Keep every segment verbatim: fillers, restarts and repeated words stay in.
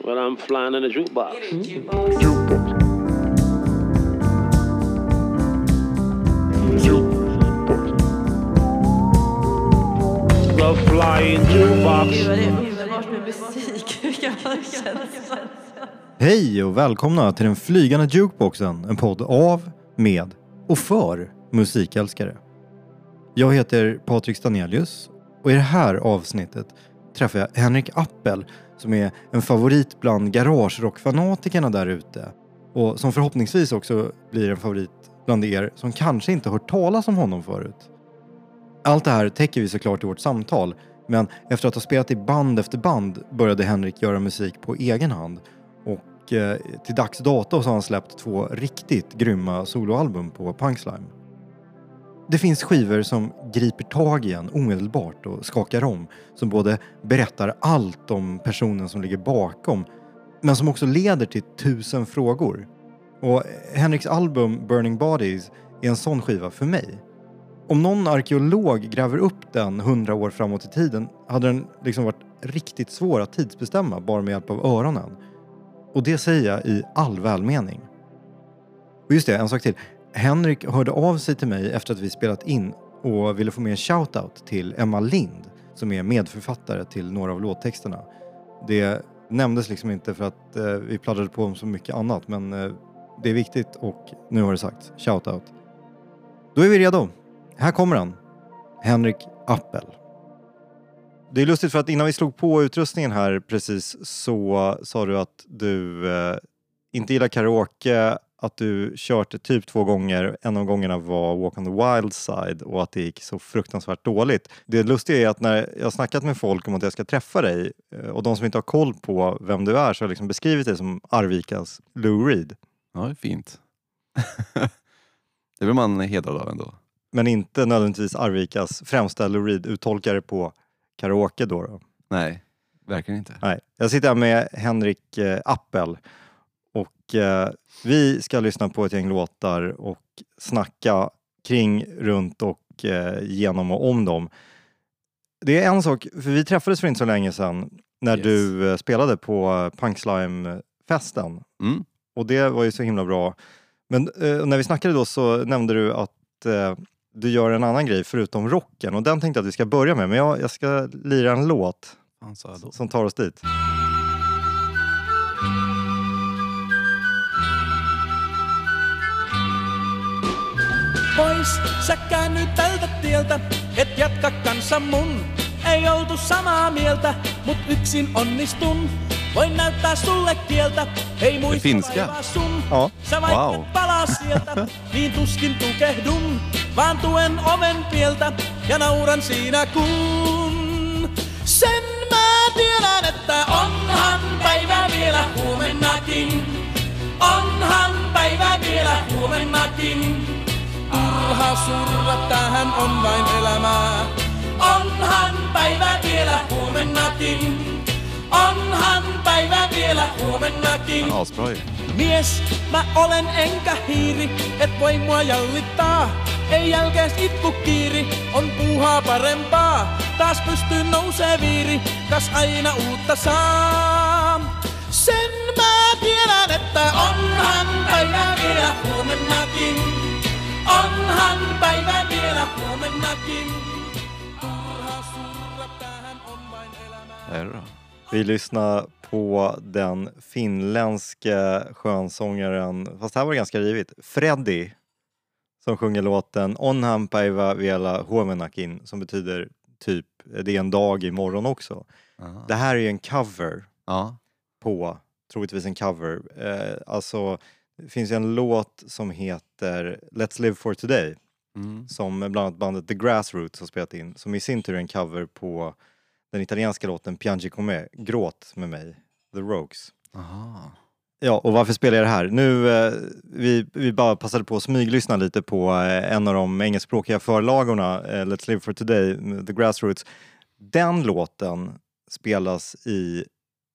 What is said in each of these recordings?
Well, I'm flying in a jukebox. Jukebox. The flying jukebox. Gud vad det är underbart med musik. Hur kan man känna så? Hej och välkomna till den flygande jukeboxen, en podd av, med och för musikälskare. Jag heter Patrik Stanelius och i det här avsnittet träffar jag Henrik Appel som är en favorit bland garagerockfanatikerna där ute och som förhoppningsvis också blir en favorit bland er som kanske inte hört talas om honom förut. Allt det här täcker vi såklart i vårt samtal, men efter att ha spelat i band efter band började Henrik göra musik på egen hand och eh, till dags dato så har han släppt två riktigt grymma soloalbum på Punkslime. Det finns skivor som griper tag i en omedelbart och skakar om, som både berättar allt om personen som ligger bakom, men som också leder till tusen frågor. Och Henriks album Burning Bodies är en sån skiva för mig. Om någon arkeolog gräver upp den hundra år framåt i tiden hade den liksom varit riktigt svår att tidsbestämma bara med hjälp av öronen. Och det säger jag i all välmening. Och just det, en sak till. Henrik hörde av sig till mig efter att vi spelat in och ville få med en shoutout till Emma Lind som är medförfattare till några av låttexterna. Det nämndes liksom inte för att eh, vi pladdrade på om så mycket annat, men eh, det är viktigt och nu har det sagt, shoutout. Då är vi redo. Här kommer han, Henrik Appel. Det är lustigt för att innan vi slog på utrustningen här precis så sa du att du eh, inte gillar karaoke, att du kört typ två gånger. En av gångerna var Walk on the Wild Side och att det gick så fruktansvärt dåligt. Det lustiga är att när jag har snackat med folk om att jag ska träffa dig och de som inte har koll på vem du är så har jag liksom beskrivit dig som Arvikas Lou Reed. Ja, det är fint. Det vill man hedrad av ändå. Men inte nödvändigtvis Arvikas främsta Lou Reed-uttolkare på karaoke då, då. Nej, verkligen inte. Nej, jag sitter här med Henrik eh, Appel. Och eh, vi ska lyssna på ett gäng låtar och snacka kring, runt och eh, genom och om dem. Det är en sak, för vi träffades för inte så länge sedan när yes. du eh, spelade på Punkslime-festen. Mm. Och det var ju så himla bra. Men eh, när vi snackade då så nämnde du att eh, du gör en annan grej förutom rocken. Och den tänkte jag att vi ska börja med. Men jag, jag ska lira en låt som tar oss dit. Pois, sä käännyt tältä tieltä, et jatka kanssa mun. Ei oltu samaa mieltä, mut yksin onnistun. Voin näyttää sulle kieltä, ei muista vaivaa sun. Ja. Sä vaikka Wow. palaa sieltä, niin tuskin tukehdun. Vaan tuen oven pieltä ja nauran siinä kun. Sen mä tiedän, että onhan päivä vielä huomennakin. Onhan päivä vielä huomennakin. Turha surra, tähän on vain elämää. Onhan päivä vielä huomennakin. Onhan päivä vielä huomennakin. Mies, mä olen enkä hiiri, et voi mua jallittaa. Ei jälkees itku kiiri, on puuhaa parempaa. Taas pystyy nousee viiri, kas aina uutta saa. Sen mä tiedän, että onhan päivä vielä huomennakin. Onhan päivä vielä huomennakin. Turha surra, tähän on vain elämää. Vi lyssnar på den finländska skönsångaren, fast här var det ganska rivigt, Freddy, som sjunger låten Onhan päivä vielä huomennakin, som betyder typ det är en dag imorgon också. Aha. Det här är ju en cover Ja. på, troligtvis en cover. Eh, alltså, det finns ju en låt som heter Let's Live for Today. Mm. Som bland annat bandet The Grassroots har spelat in. Som i sin tur är en cover på den italienska låten Piangi con me, Gråt med mig, The Rogues. Aha. Ja, och varför spelar jag det här? Nu, eh, vi, vi bara passade på att smyglyssna lite på eh, en av de engelskspråkiga förlagorna, eh, Let's Live for Today, The Grassroots. Den låten spelas i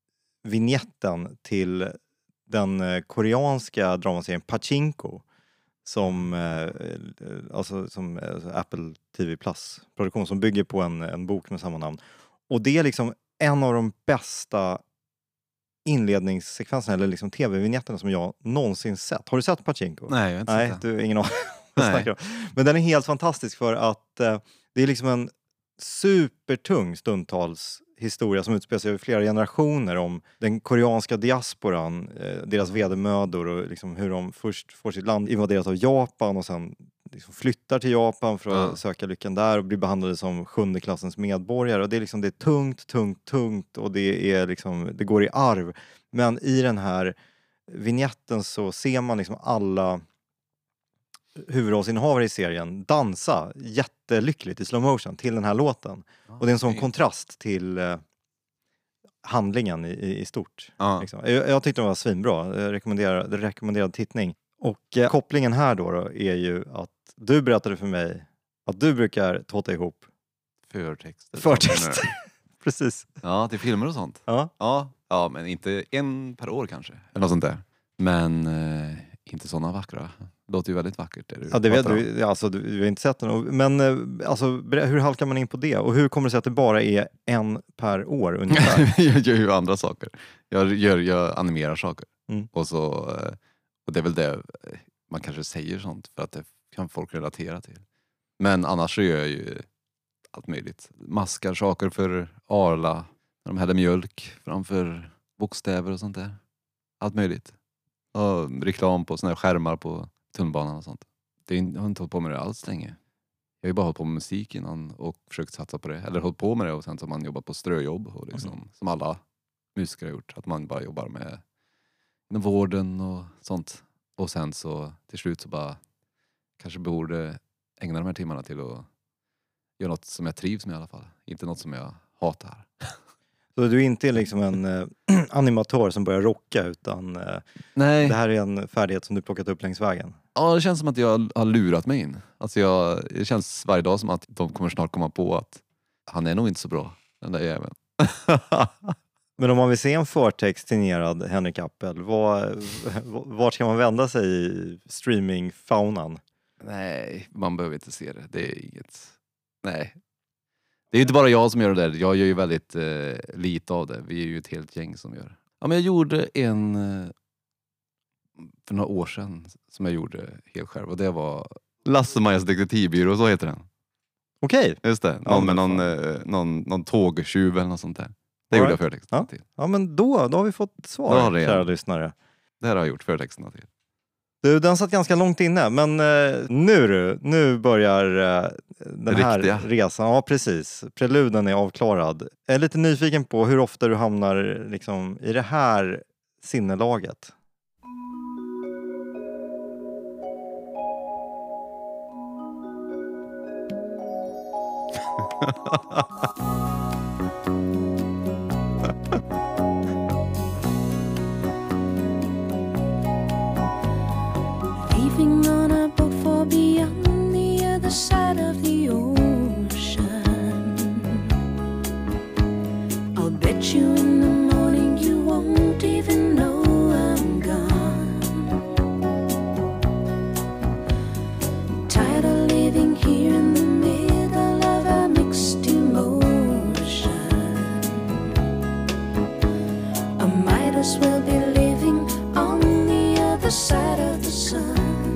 vignetten till den eh, koreanska dramaserien Pachinko. Som, eh, alltså, som alltså Apple T V Plus produktion som bygger på en, en bok med samma namn. Och det är liksom en av de bästa inledningssekvensen eller liksom tv-vinjetterna som jag någonsin sett. Har du sett Pachinko? Nej, jag har inte Nej, sett det. du har ingen aning vad jag Nej. snackar om. Men den är helt fantastisk för att eh, det är liksom en supertung stundtals historia som utspelar sig över flera generationer om den koreanska diasporan, eh, deras vedermödor och liksom hur de först får sitt land invaderat av Japan och sen liksom flyttar till Japan för att Ja. söka lyckan där och blir behandlade som sjunde klassens medborgare. Och det är liksom det är tungt, tungt, tungt och det är liksom det går i arv. Men i den här vignetten så ser man liksom alla huvudrollsinnehavare i serien dansa jättelyckligt i slow motion till den här låten. Och det är en sån fint. kontrast till eh, handlingen i, i, i stort. Ja. Liksom. Jag, jag tyckte den var svinbra. Jag rekommenderar, det rekommenderad tittning. Och eh, kopplingen här då, då är ju att du berättade för mig att du brukar tåta ihop Förtexter. förtexter. Precis. Ja, till filmer och sånt. Ja. Ja, ja, men inte en per år kanske. Eller något sånt där. Men eh, inte sådana vackra. Det låter ju väldigt vackert. Det du Ja, det vet pratar om. du. Alltså, du, du har inte sett den. Och- Men eh, alltså, ber- hur halkar man in på det? Och hur kommer det sig att det bara är en per år ungefär? Jag gör ju andra saker. Jag, gör, jag animerar saker. Mm. Och, så, eh, och det är väl det eh, man kanske säger sånt för att det kan folk relatera till. Men annars så gör jag ju allt möjligt. Maskar saker för Arla. När de häller mjölk framför bokstäver och sånt där. Allt möjligt. Och reklam på såna här skärmar på tunnelbanan och sånt. Det är, jag har inte hållit på med det alls länge. Jag har ju bara hållit på med musik innan och försökt satsa på det. Eller hållit på med det och sen så har man jobbat på ströjobb. Och liksom, Mm. Som alla musiker har gjort. Att man bara jobbar med inom vården och sånt. Och sen så till slut så bara kanske borde ägna de här timmarna till att göra något som jag trivs med i alla fall. Inte något som jag hatar. Så du är inte liksom en eh, animatör som börjar rocka utan eh, Nej. det här är en färdighet som du plockat upp längs vägen. Ja, det känns som att jag har lurat mig in. Alltså jag, det känns varje dag som att de kommer snart komma på att han är nog inte så bra, den där jäveln. Men om man vill se en förtext signerad Henrik Appel, vad, vart ska man vända sig i streamingfaunan? Nej, man behöver inte se det. Det är inget... Nej. Det är ju inte bara jag som gör det där. Jag gör ju väldigt eh, lite av det. Vi är ju ett helt gäng som gör. Ja, men jag gjorde en... Eh, för några år sedan som jag gjorde helt själv. Och det var Lasse-Majas detektivbyrå, så heter den. Okej, Just det. Ja, Någon men med någon, fan. eh, någon, någon tågtjuv eller något sånt där. Det All gjorde right. jag förtexterna Ja. till. ja men då, då har vi fått Då svar, har det kära igen. lyssnare. Det här har jag gjort förtexterna till. Du, den satt ganska långt inne, men eh, nu du, nu börjar eh, den här Riktiga. resan. Ja, precis. Preluden är avklarad. Jag är lite nyfiken på hur ofta du hamnar liksom, i det här sinnelaget. Leaving on a boat for beyond the other side of the ocean. I'll bet you in the morning you won't even know I'm gone. Tired of living here in the middle of a mixed emotion. I might as well be living on the other side of the sun.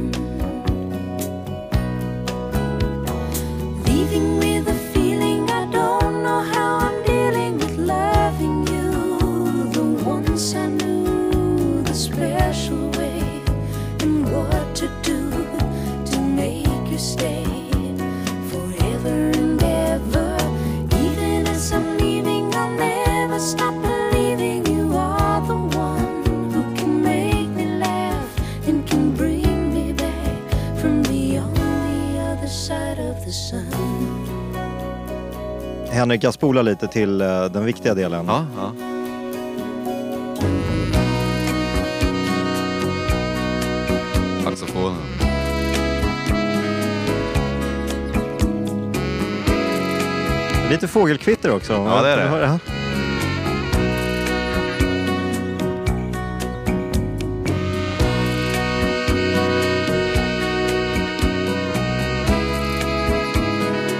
Leaving with a feeling I don't know how I'm dealing with loving you. The once I knew the special way and what to do to make you stay forever and ever. Even as I'm leaving, I'll never stop believing you are the one who can make me laugh and can bring me back from beyond the other side of the sun. Henrik, jag spolar lite till eh, den viktiga delen. Ja, ja. Saxofonen. Lite fågelkvitter också. Ja, det är det. Du hör det.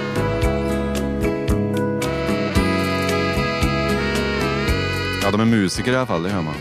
Ja, de är musiker i alla fall, det hör man.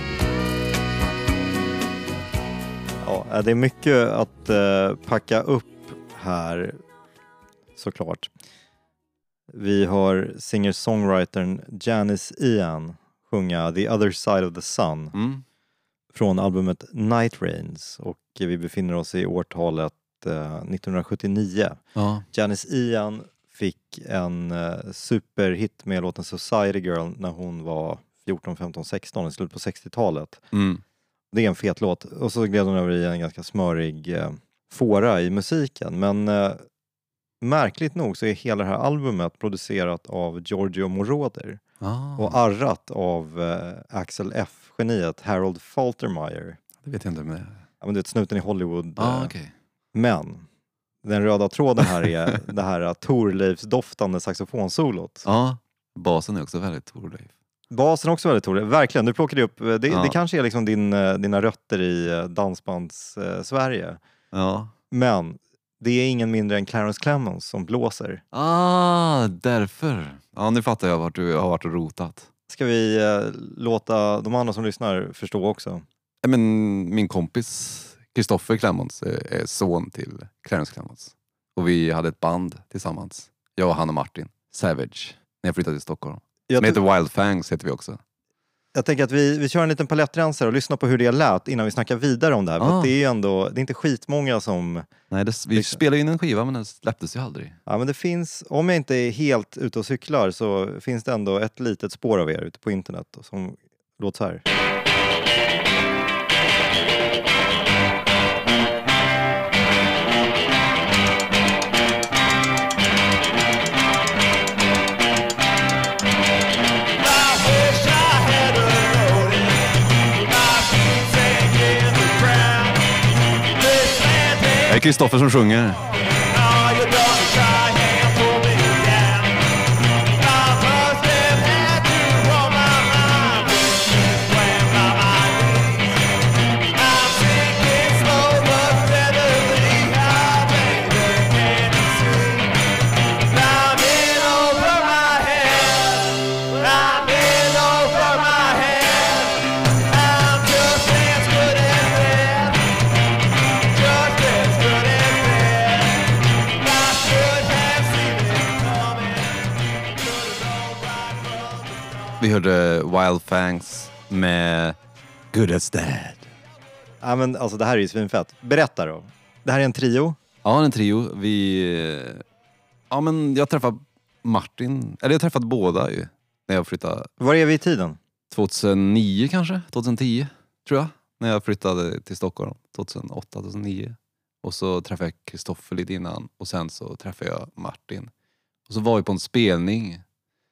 Ja, det är mycket att uh, packa upp här, såklart. Vi har singer-songwritern Janice Ian sjunga The Other Side of the Sun Mm. från albumet Night Rains, och vi befinner oss i årtalet uh, nittonhundrasjuttionio. Ja. Janice Ian fick en uh, superhit med låten Society Girl när hon var fjorton, femton, sexton i slutet på sextiotalet. Mm. Det är en fet låt. Och så gled hon över i en ganska smörig uh, fåra i musiken. Men uh, märkligt nog så är hela det här albumet producerat av Giorgio Moroder Ah. och arrat av uh, Axel F-geniet Harold Faltermeyer. Det vet jag inte om det. Ja, men det är ett snuten i Hollywood. Ah, uh, okay. Men den röda tråden här är det här Thorleifs doftande saxofonsolot. Ja, basen är också väldigt Thorleif. Basen är också väldigt Thorleif. Verkligen, du plockade upp. Det, Ja. det kanske är liksom din, uh, dina rötter i uh, dansbands uh, Sverige. Ja. Men det är ingen mindre än Clarence Clemons som blåser. Ah, därför. Ja, nu fattar jag vart du har varit och rotat. Ska vi eh, låta de andra som lyssnar förstå också? Ja, men min kompis Kristoffer Clemons är, är son till Clarence Clemons. Och vi hade ett band tillsammans. Jag och han och Martin. Savage. När jag flyttade till Stockholm. Jag, Som t- heter Wild Fangs heter vi också. jag tänker att vi, vi kör en liten palettrensare och lyssnar på hur det lät innan vi snackar vidare om det här. För Ah. att det är ju ändå, det är inte skitmånga som... Nej, det, vi Liksom. spelade in en skiva men den släpptes ju aldrig. Ja, men det finns, om jag inte är helt ute och cyklar så finns det ändå ett litet spår av er ute på internet som låter så här. Det är Kristoffer som sjunger. Vi hörde Wild Fangs med Good as Dead. Ja, men alltså det här är ju svinfett. Berätta då. Det här är en trio. Ja, en trio. Vi... Ja, men jag träffade Martin. Eller jag träffade båda ju. När jag flyttade. Var är vi i tiden? tjugohundranio kanske? tjugohundratio tror jag. När jag flyttade till Stockholm. tjugohundraåtta, tjugohundranio. Och så träffade jag Kristoffer lite innan. Och sen så träffade jag Martin. Och så var vi på en spelning.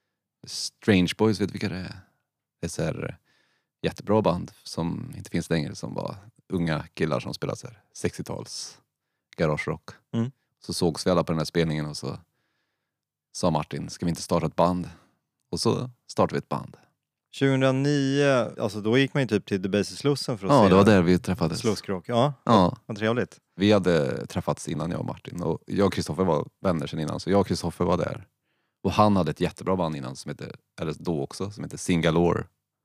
Strange Boys, vet du vilka det är? Det är så här jättebra band som inte finns längre, som var unga killar som spelade så här sextio-tals garagerock. Mm. Så sågs vi alla på den här spelningen och så sa Martin, ska vi inte starta ett band? Och så startade vi ett band. tjugohundranio, alltså då gick man ju typ till The Basis Slussen för att Ja, se det var där vi träffades. Slusskrock. Ja, Ja, vad trevligt. vi hade träffats innan, jag och Martin. Och jag och Kristoffer var vänner sedan innan, så jag och Kristoffer var där. Och han hade ett jättebra band innan, som heter, eller då också, som heter Singalore.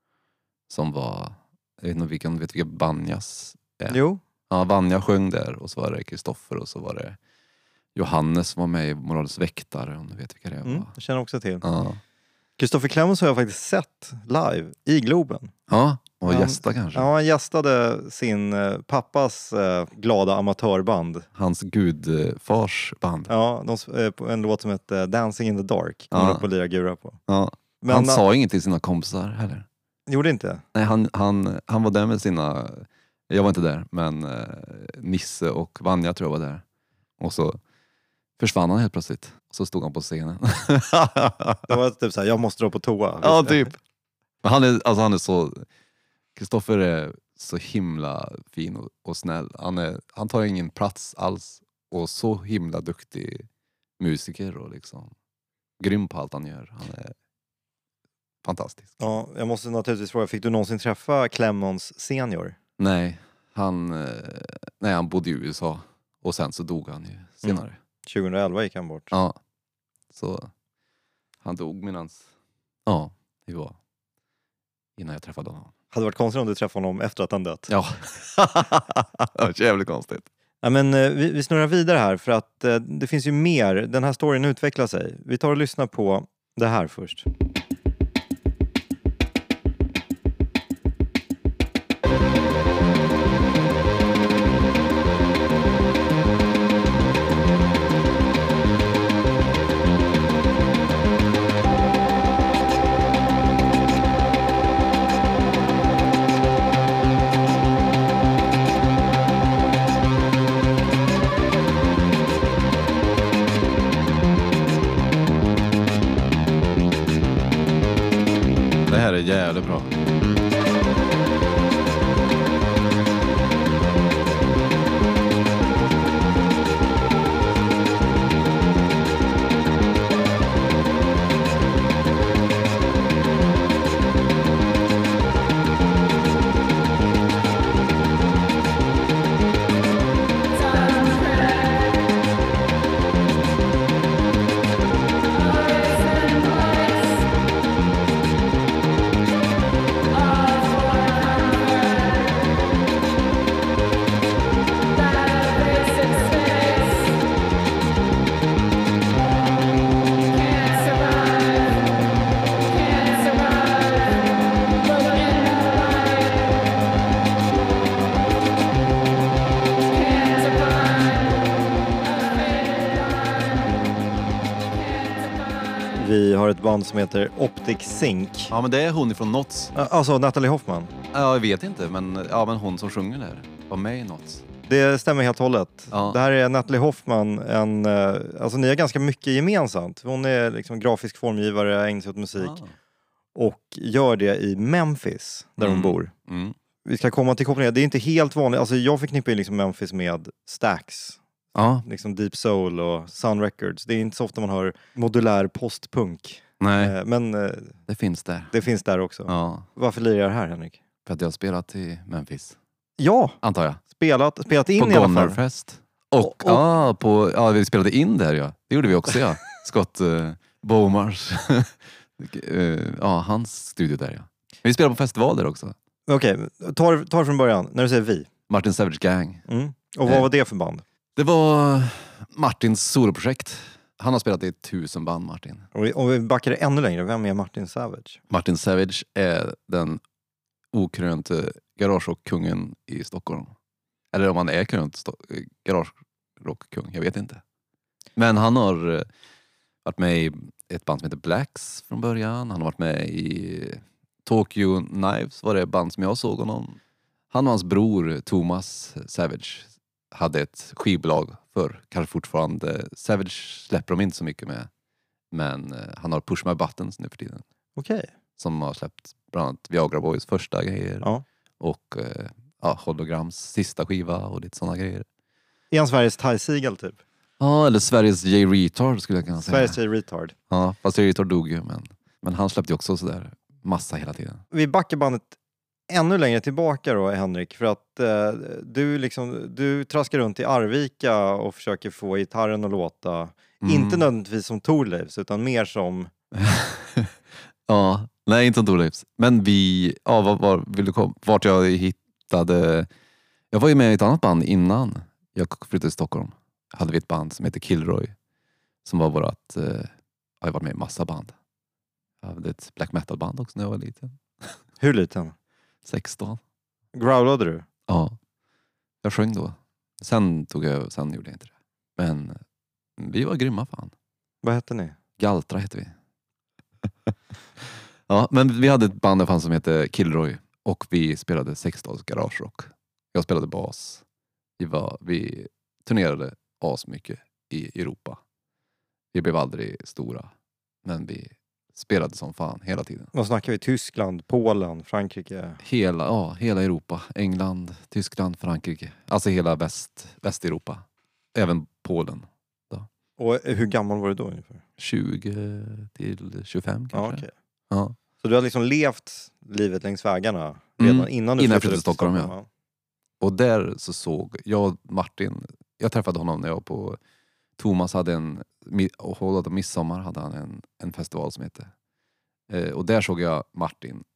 Som var, jag vet inte vilken, vet vilka Banjas är. Jo. Ja, Vanja sjöng där, och så var det Kristoffer, och så var det Johannes som var med i Morals väktare, om du vet vilka det var. Mm, jag känner också till. Ja. Kristoffer Clemons har jag faktiskt sett live i Globen. Ja, och Han- gästa kanske. Ja, han gästade sin eh, pappas eh, glada amatörband. Hans gudfars band. Ja, de, s- eh, på en låt som heter Dancing in the Dark. Kommer Ja. upp och lira gura på. Ja. Men han na- sa inget till sina kompisar heller. gjorde inte? Nej, han, han, han var där med sina... Jag var inte där, men eh, Nisse och Vanja tror jag var där. Och så försvann han helt plötsligt. Och så stod han på scenen. Det var typ såhär, jag måste dra på toa. Ja, typ. Men han är, alltså han är så... Kristoffer är så himla fin och, och snäll. Han, är, han tar ingen plats alls. Och så himla duktig musiker och liksom grym på allt han gör. Han är fantastisk. Ja, jag måste naturligtvis fråga, fick du någonsin träffa Clemons senior? Nej, han, eh, nej, han bodde i U S A. Och sen så dog han ju senare. tjugohundraelva gick han bort. Ja. Så han dog medans... Ja, det var innan jag träffade honom. Hade varit konstigt om du träffade honom efter att han dött. Ja, det var jävligt konstigt. Ja, men, eh, vi, vi snurrar vidare här för att eh, det finns ju mer. Den här storyn utvecklar sig. Vi tar och lyssnar på det här först. Det här är jävligt bra. Vi har ett band som heter Optic Sync. Ja, men det är hon ifrån Nots. Alltså Natalie Hoffman. Ja, jag vet inte, men, ja, men hon som sjunger där var med i Nots. Det stämmer helt och hållet. Ja. Det här är Natalie Hoffman. En, eh, alltså ni har ganska mycket gemensamt. Hon är liksom grafisk formgivare, ägnar sig åt musik. Ah. Och gör det i Memphis, där Mm. hon bor. Mm. Vi ska komma till kopplingen. Det är inte helt vanligt. Alltså jag förknippar ju liksom Memphis med Stax. Ja, Liksom Deep Soul och Sun Records. Det är inte så ofta man hör modulär postpunk. nej, Eh, Men eh, det finns där. det finns där också. Ja, Varför lirar det här, Henrik? för att jag har spelat i Memphis, Ja, antar jag. spelat, spelat in På i alla fall. Gonnerfest. Och, Och- och- Ja, på, ja, vi spelade in där, ja. Det gjorde vi också, ja. Scott uh, Bomars. uh, ja, hans studio där, ja. Men vi spelade på festival där också. Okej, ta det- ta det från början. När du säger vi. Martin Savage Gang. Mm. Och vad Eh. var det för band? Det var Martins soloprojekt. Han har spelat i tusen band, Martin. Om vi, om vi backar det ännu längre, vem är Martin Savage? Martin Savage är den okrönte garagerock-kungen i Stockholm. Eller om han är krönt sto- garagerock-kung, jag vet inte. Men han har eh, varit med i ett band som heter Blacks från början. Han har varit med i Tokyo Knives, var det band som jag såg honom. Han och hans bror Thomas Savage hade ett skivbolag för kanske fortfarande. Savage släpper de inte så mycket med. Men eh, han har Push My Buttons nu för tiden. Okej. Som har släppt bland annat Viagra Boys första grejer. Ja. Och eh, ja, Holograms sista skiva och lite sådana grejer. Är han Sveriges Ty Segall typ? Ja, eller Sveriges J. Retard skulle jag kunna säga. Sveriges J. Retard. Ja, fast J. Retard dog ju. Men, men han släppte ju också sådär massa hela tiden. Vi backar bandet ännu längre tillbaka då, Henrik, för att eh, du liksom, du traskar runt i Arvika och försöker få gitarren att låta, Mm. inte nödvändigtvis som Thorleifs, utan mer som, Ja, nej inte som Thorleifs. Men vi, ja var, var, vill du komma? Vart jag hittade, jag var ju med i ett annat band innan jag flyttade till Stockholm. Hade vi ett band som heter Kilroy. Som var vårat, eh, jag har varit med i massa band. Jag hade ett black metal band också när jag var liten. hur liten? sexton. Growlade du? Ja. Jag sjöng då. Sen tog jag, sen gjorde jag inte det. Men vi var grymma fan. Vad hette ni? Galtra heter vi. Ja, men vi hade ett band där fanns som hette Kilroy. Och vi spelade sextals garagerock. Jag spelade bas. Vi, var, vi turnerade as mycket i Europa. Vi blev aldrig stora. Men vi spelade som fan hela tiden. Vad snackar vi? Tyskland, Polen, Frankrike? Hela, ja, hela Europa. England, Tyskland, Frankrike. Alltså hela väst, Västeuropa. Även Polen. Och hur gammal var du då ungefär? tjugo till tjugofem Ja, kanske. okej. Ja. Så du har liksom levt livet längs vägarna redan Mm, innan du innan jag flyttade flyttade till Stockholm, ja. Och där så såg jag och Martin, jag träffade honom när jag var på, Thomas hade en, och hållade midsommar hade han en, en festival som hette. Eh, och där såg jag Martin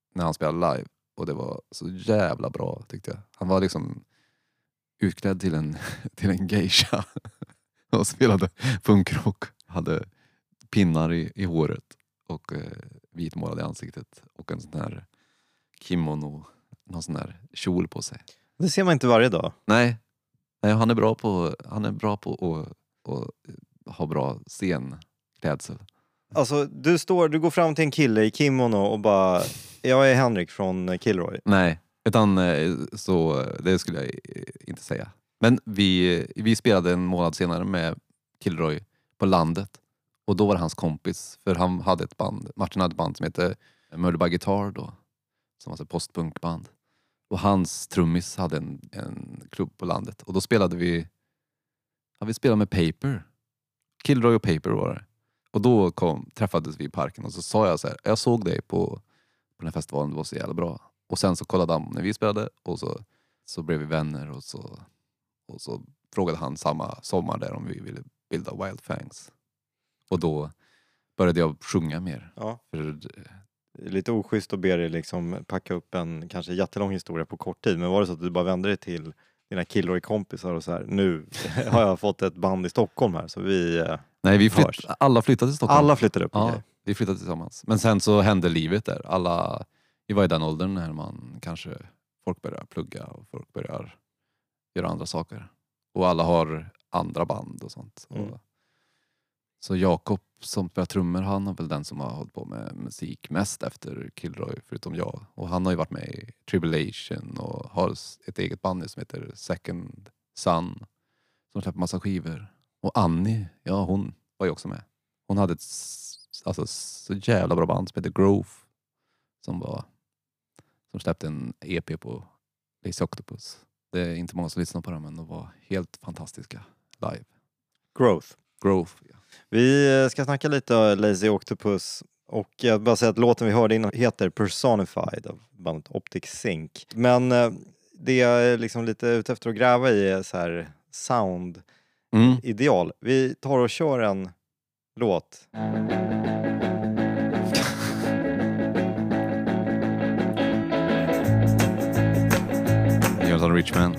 när han spelade live. Och det var så jävla bra tyckte jag. Han var liksom utklädd till en, till en geisha. Och spelade punkrock. Hade pinnar i, i håret. Och eh, vitmålad i ansiktet. Och en sån här kimono. Någon sån här kjol på sig. Det ser man inte varje dag. Nej. Nej, han är bra på, han är bra på att, att ha bra scenklädsel. Alltså, du står, du går fram till en kille i kimono och bara, jag är Henrik från Kilroy. Nej, utan eh, så det skulle jag eh, inte säga. Men vi, vi spelade en månad senare med Kilroy på landet. Och då var det hans kompis. För han hade ett band, Martin hade ett band som hette Murder by Guitar då. Som var ett postpunkband. Och hans trummis hade en, en klubb på landet. Och då spelade vi, ja, vi spelade med Paper. Kilroy och Paper var det. Och då kom, träffades vi i parken och så sa jag så här, jag såg dig på, på den här festivalen, det var så jävla bra. Och sen så kollade han när vi spelade och så, så blev vi vänner och så, och så frågade han samma sommar där om vi ville bilda Wild Fangs. Och då började jag sjunga mer. Ja. För, Lite oschysst att be dig liksom packa upp en kanske jättelång historia på kort tid. Men var det så att du bara vände dig till dina Kilroy-kompisar och så här, nu har jag fått ett band i Stockholm här så vi... nej, vi flytt, hörs. alla flyttade till Stockholm. Alla flyttade upp, Ja, okej. vi flyttade tillsammans. Men sen så hände livet där. Alla, vi var i den åldern när man kanske, folk börjar plugga och folk börjar göra andra saker. Och alla har andra band och sånt. Mm. Och, så Jakob som spelar trummor, han är väl den som har hållit på med musik mest efter Kilroy, förutom jag. Och han har ju varit med i Tribulation och har ett eget band som heter Second Sun. Som släpper massa skivor. Och Annie, ja hon var ju också med. Hon hade ett alltså, så jävla bra band som heter Grove. Som var som släppte en E P på Lazy Octopus. Det är inte många som lyssnar på den, men de var helt fantastiska live. Growth. Grove, ja. Vi ska snacka lite om Lazy Octopus. Och jag bara säga att låten vi hörde innan heter Personified av bandet Optic Sync. Men eh, det jag är liksom lite ute efter att gräva i är så här sound Mm. ideal. Vi tar och kör en låt. Jonathan Richman.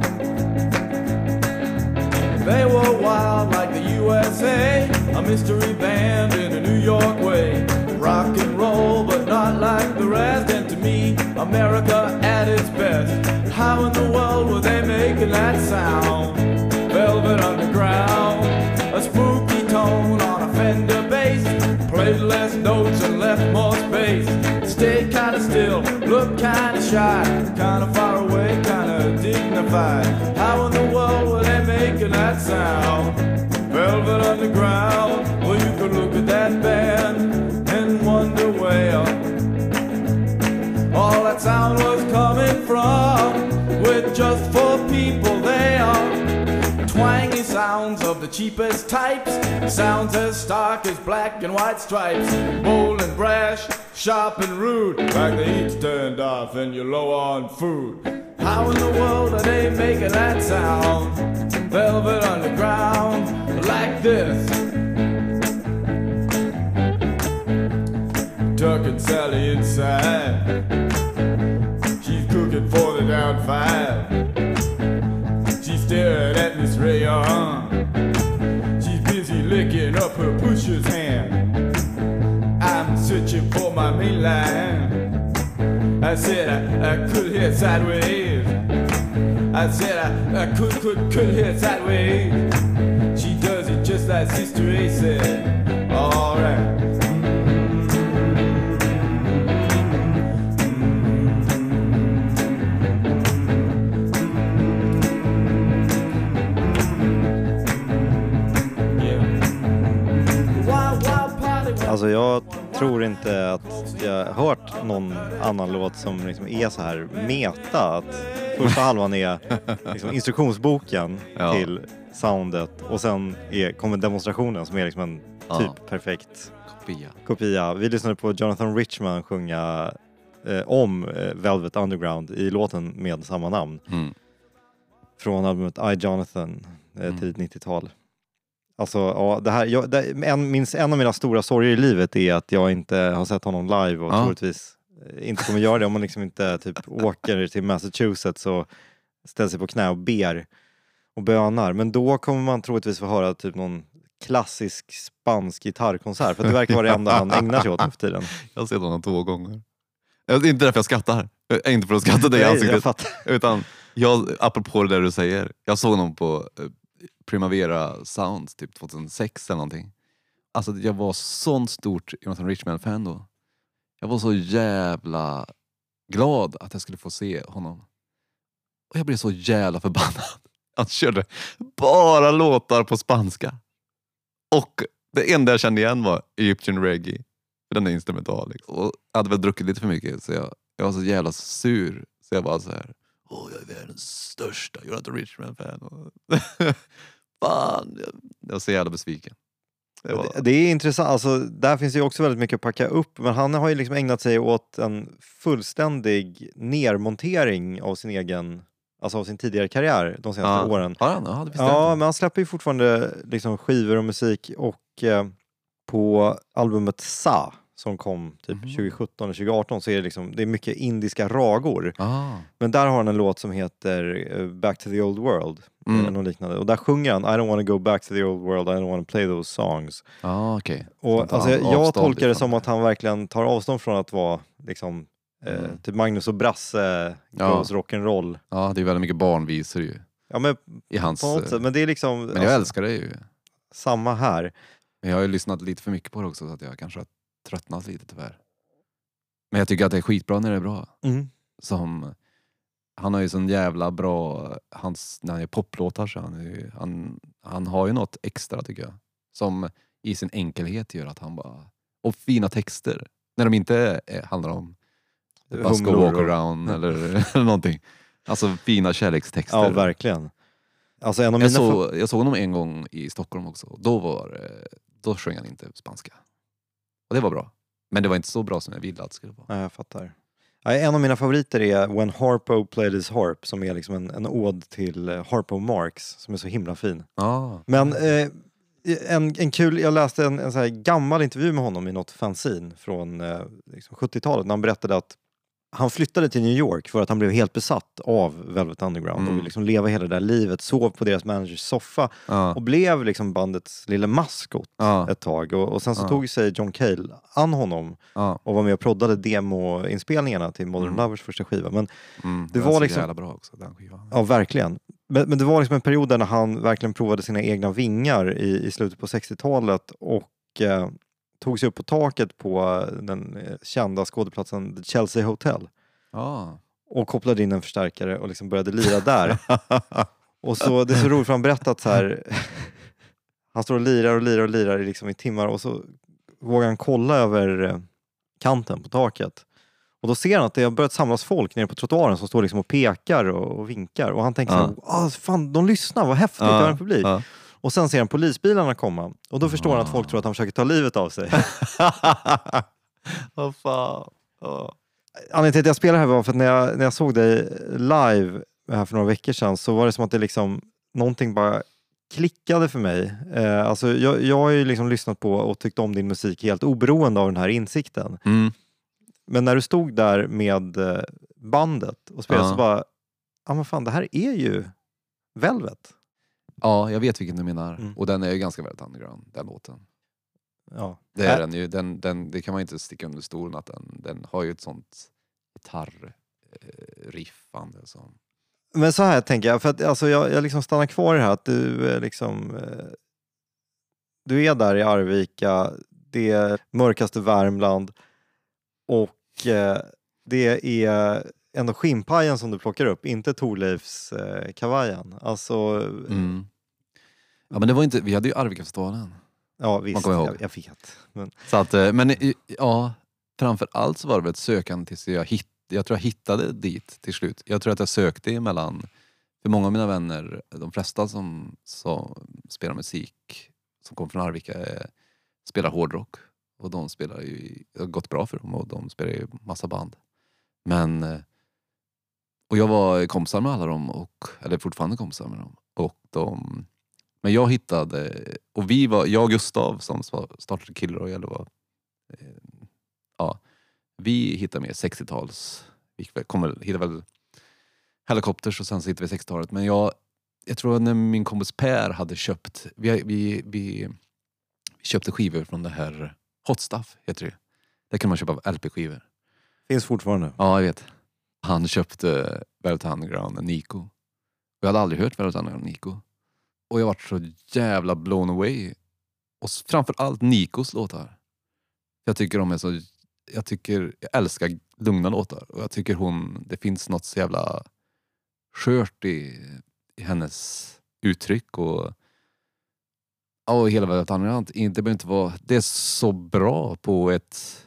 They were wild like the U S A, a mystery band in a New York way. Rock and roll, but not like the rest. And to me, America at its best. How in the world were they making that sound? Velvet Underground, a spooky tone on a Fender bass. Played less notes and left more space. Stayed kind of still, looked kind of shy, kind of far away, kind of dignified. How in the world were they making that sound? Velvet Underground, well you could look at that band and wonder where all that sound was coming from. With just four people there. Twangy sounds of the cheapest types, sounds as stark as black and white stripes. Bold and brash, sharp and rude, like the heat's turned off and you're low on food. How in the world are they making that sound? Velvet Underground, like this. Tuck and Sally inside, she's cooking for the down five. She's staring at Miss Rayon. She's busy licking up her pusher's hand. I'm searching for my main line. I said I, I could hear sideways. I said I, I could, could, could hear sideways. She does it just like Sister A said. Alright. Alltså jag tror inte att jag har hört någon annan låt som liksom är så här meta. Att första halvan är liksom instruktionsboken Ja. till soundet och sen är, kommer demonstrationen som är liksom en Ja. typ perfekt Kopia. kopia. Vi lyssnade på Jonathan Richman sjunga eh, om eh, Velvet Underground i låten med samma namn. Mm. Från albumet I, Jonathan, eh, Mm. tidigt nittiotal. Alltså, ja, det här, jag, det, en, minst, en av mina stora sorger i livet är att jag inte har sett honom live och Ja. troligtvis inte kommer göra det om man liksom inte typ åker till Massachusetts och ställer sig på knä och ber och bönar. Men då kommer man troligtvis få höra typ någon klassisk spansk gitarrkonsert. För det verkar vara det enda han ägnar sig åt nu för tiden. Jag har sett honom två gånger. Det är inte därför jag skrattar. Inte för att skratta dig i Nej, ansiktet. jag fattar. Utan, jag, apropå det där du säger. Jag såg honom på eh, Primavera Sound typ tjugohundrasex eller någonting. Alltså jag var sånt stort Jonathan Richman-fan då. Jag var så jävla glad att jag skulle få se honom. Och jag blev så jävla förbannad. Han körde bara låtar på spanska. Och det enda jag kände igen var Egyptian reggae. För den är instrumental. Liksom. Och jag hade väl druckit lite för mycket. Så jag, jag var så jävla sur. Så jag bara så här. Åh, jag är världens största Jonathan Richman-fan. Fan. Jag, jag var så jävla besviken. Det, var... det, det är intressant. Alltså, där finns ju också väldigt mycket att packa upp. Men han har ju liksom ägnat sig åt en fullständig nermontering av sin egen... Alltså av sin tidigare karriär de senaste ja. åren. Ja, han, ja, det ja men han släpper ju fortfarande liksom skivor och musik. Och eh, på albumet Sa som kom typ mm. tjugo sjutton eller tjugo arton så är det liksom, det är mycket indiska ragor. Ah. Men där har han en låt som heter uh, Back to the Old World. Mm. Eller något liknande. Och där sjunger han I don't want to go back to the old world, I don't want to play those songs. Ah, okay. Och alltså, jag, jag tolkar det som att han verkligen tar avstånd från att vara liksom mm. eh, typ Magnus och Brasse goes ja. rock'n'roll. Ja, det är väldigt mycket barnvisor ju. Ja, men i hans... på något sätt. Men det är liksom... Men jag alltså, älskar det ju. Samma här. Men jag har ju lyssnat lite för mycket på det också så att jag kanske har tröttnat lite tyvärr. Men jag tycker att det är skitbra när det är bra. Mm. Som... Han har ju sån jävla bra... Hans, när han är poplåtar så han, är ju, han, han har ju något extra tycker jag. Som i sin enkelhet gör att han bara... Och fina texter. När de inte är, handlar om... Bara go walk around eller, eller någonting. Alltså fina kärlekstexter. Ja, verkligen. Alltså, en av jag, mina så, jag såg honom en gång i Stockholm också. Då, var, då sjöng han inte spanska. Och det var bra. Men det var inte så bra som jag ville att det skulle vara. Ja, jag fattar. Ja, en av mina favoriter är When Harpo Played His Harp. Som är liksom en, en od till Harpo Marx. Som är så himla fin. Ah. Men eh, en, en kul, jag läste en, en så här gammal intervju med honom i något fanzine från eh, liksom sjuttiotalet. När han berättade att han flyttade till New York för att han blev helt besatt av Velvet Underground mm. och ville liksom leva hela det där livet, sov på deras managers soffa ja. och blev liksom bandets lilla maskot ja. ett tag. Och, och sen så ja. tog sig John Cale an honom ja. och var med och proddade demoinspelningarna till Modern mm. Lovers första skiva. Men mm. det, det var, var så liksom... jävla bra också, den skivan. Ja, verkligen. Men, men det var liksom en period där när han verkligen provade sina egna vingar i, i slutet på sextiotalet och... Eh, tog sig upp på taket på den kända skådeplatsen The Chelsea Hotel. Ah. Och kopplade in en förstärkare och liksom började lira där. Och så, det är så roligt för han berättat så här. Han står och lirar och lirar och lirar liksom i timmar och så vågar han kolla över kanten på taket. Och då ser han att det har börjat samlas folk nere på trottoaren som står liksom och pekar och, och vinkar. Och han tänker ah. så här, fan de lyssnar, vad häftigt, ah. det är en publik. Ah. Och sen ser han polisbilarna komma. Och då förstår ah. han att folk tror att han försöker ta livet av sig. Vad fan. Oh. Anledningen till att jag spelar här var för att när jag, när jag såg dig live här för några veckor sedan så var det som att det liksom någonting bara klickade för mig. Eh, alltså jag, jag har ju liksom lyssnat på och tyckt om din musik helt oberoende av den här insikten. Mm. Men när du stod där med bandet och spelade uh. så bara, ja men fan det här är ju Velvet. Ja, jag vet vilken du menar. Mm. Och den är ju ganska väldigt underground, den låten. Ja. Det är äh. den ju. Den, den, det kan man inte sticka under stolen att den, den har ju ett sånt gitarriffande eh, som... Men så här tänker jag, för att alltså, jag, jag liksom stannar kvar i det här att du är liksom... Eh, du är där i Arvika, det är mörkaste Värmland och eh, det är ändå skinnpajen som du plockar upp, inte Thorleifs eh, kavajen. Alltså... Mm. Ja, men det var inte... Vi hade ju Arvika-festivalen. Ja, visst. Jag, jag vet. Men... Så att, men ja, framför allt så var det väl ett sökande tills jag hittade... Jag tror jag hittade dit till slut. Jag tror att jag sökte emellan... För många av mina vänner, de flesta som, som spelar musik, som kommer från Arvika, spelar hårdrock. Och de spelar ju... Det har gått bra för dem och de spelar ju massa band. Men... Och jag var kompisar med alla dem, och, eller fortfarande kompisar med dem. Och de... Men jag hittade, och vi var, jag och Gustav som startade Killer Royale var, eh, ja, vi hittar mer sextio-tals. Vi kommer hitta väl Helicopters och sen så hittar vi sextiotalet. Men jag, jag tror att när min kompis Per hade köpt, vi, vi, vi, vi köpte skivor från det här Hot Stuff heter det. Där kan man köpa L P-skivor. Finns fortfarande. Ja, jag vet. Han köpte Velvet Underground, Nico. Och jag hade aldrig hört Velvet Underground, Nico. Och jag var så jävla blown away. Och framförallt Nikos låtar. Jag tycker de är så... Jag tycker... Jag älskar lugna låtar. Och jag tycker hon... Det finns något så jävla skört i, i hennes uttryck. Och... Ja, och hela Velvet Underground. Det behöver inte vara... Det är så bra på ett...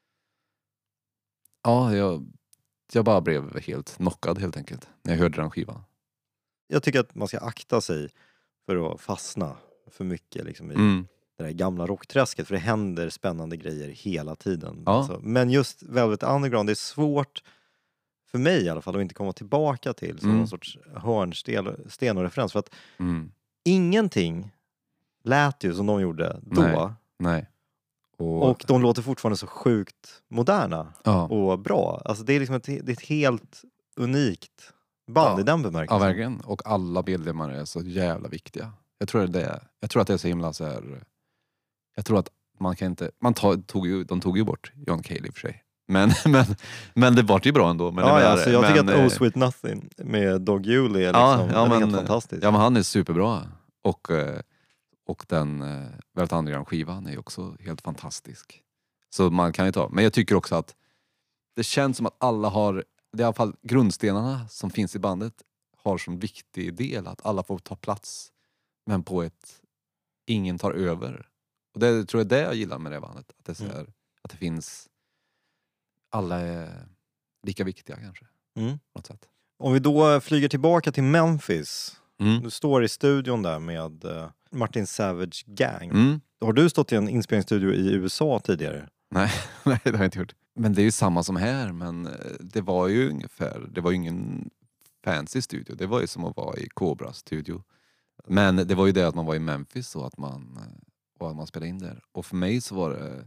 Ja, jag... Jag bara blev helt knockad helt enkelt. När jag hörde den skivan. Jag tycker att man ska akta sig för att fastna för mycket liksom, i Mm. det där gamla rockträsket. För det händer spännande grejer hela tiden. Ja. Alltså, men just Velvet Underground, det är svårt för mig i alla fall att inte komma tillbaka till som Mm. någon sorts hörnsten och referens. För att Mm. ingenting lät ju som de gjorde då. Nej. Nej. Och, Och de låter fortfarande så sjukt moderna ja. och bra. Alltså det är liksom ett, det är ett helt unikt band Ja. i den Ja, bemärkelsen. verkligen. Och alla medlemmar är så jävla viktiga. Jag tror att det är, jag tror att det är så himla så här. Jag tror att man kan inte, man tog, tog ju, de tog ju bort John Cale i och för sig. Men, men, men det var ju bra ändå. Men Ja, jag, ja, menar, alltså jag tycker men, att Oh eh, Sweet Nothing med Dog Yuli är liksom, Ja, ja, den är men- helt fantastisk. Ja, men han är superbra. Och, eh, och den eh, Velvet Underground-skivan är ju också helt fantastisk. Så man kan ju ta. Men jag tycker också att det känns som att alla har, det är i alla fall grundstenarna som finns i bandet har som viktig del att alla får ta plats. Men på ett, ingen tar över. Och det tror jag är det jag gillar med det bandet. Att det, är så här, att det finns, alla är lika viktiga kanske. Mm. På något sätt. Om vi då flyger tillbaka till Memphis. Mm. Du står i studion där med eh, Martin Savage Gang. Mm. Har du stått i en inspelningsstudio i U S A tidigare? Nej, nej, det har jag inte gjort. Men det är ju samma som här, men eh, det var ju ungefär, det var ju ingen fancy studio. Det var ju som att vara i Cobras studio. Men det var ju det att man var i Memphis och att man, eh, och att man spelade in där. Och för mig så var det,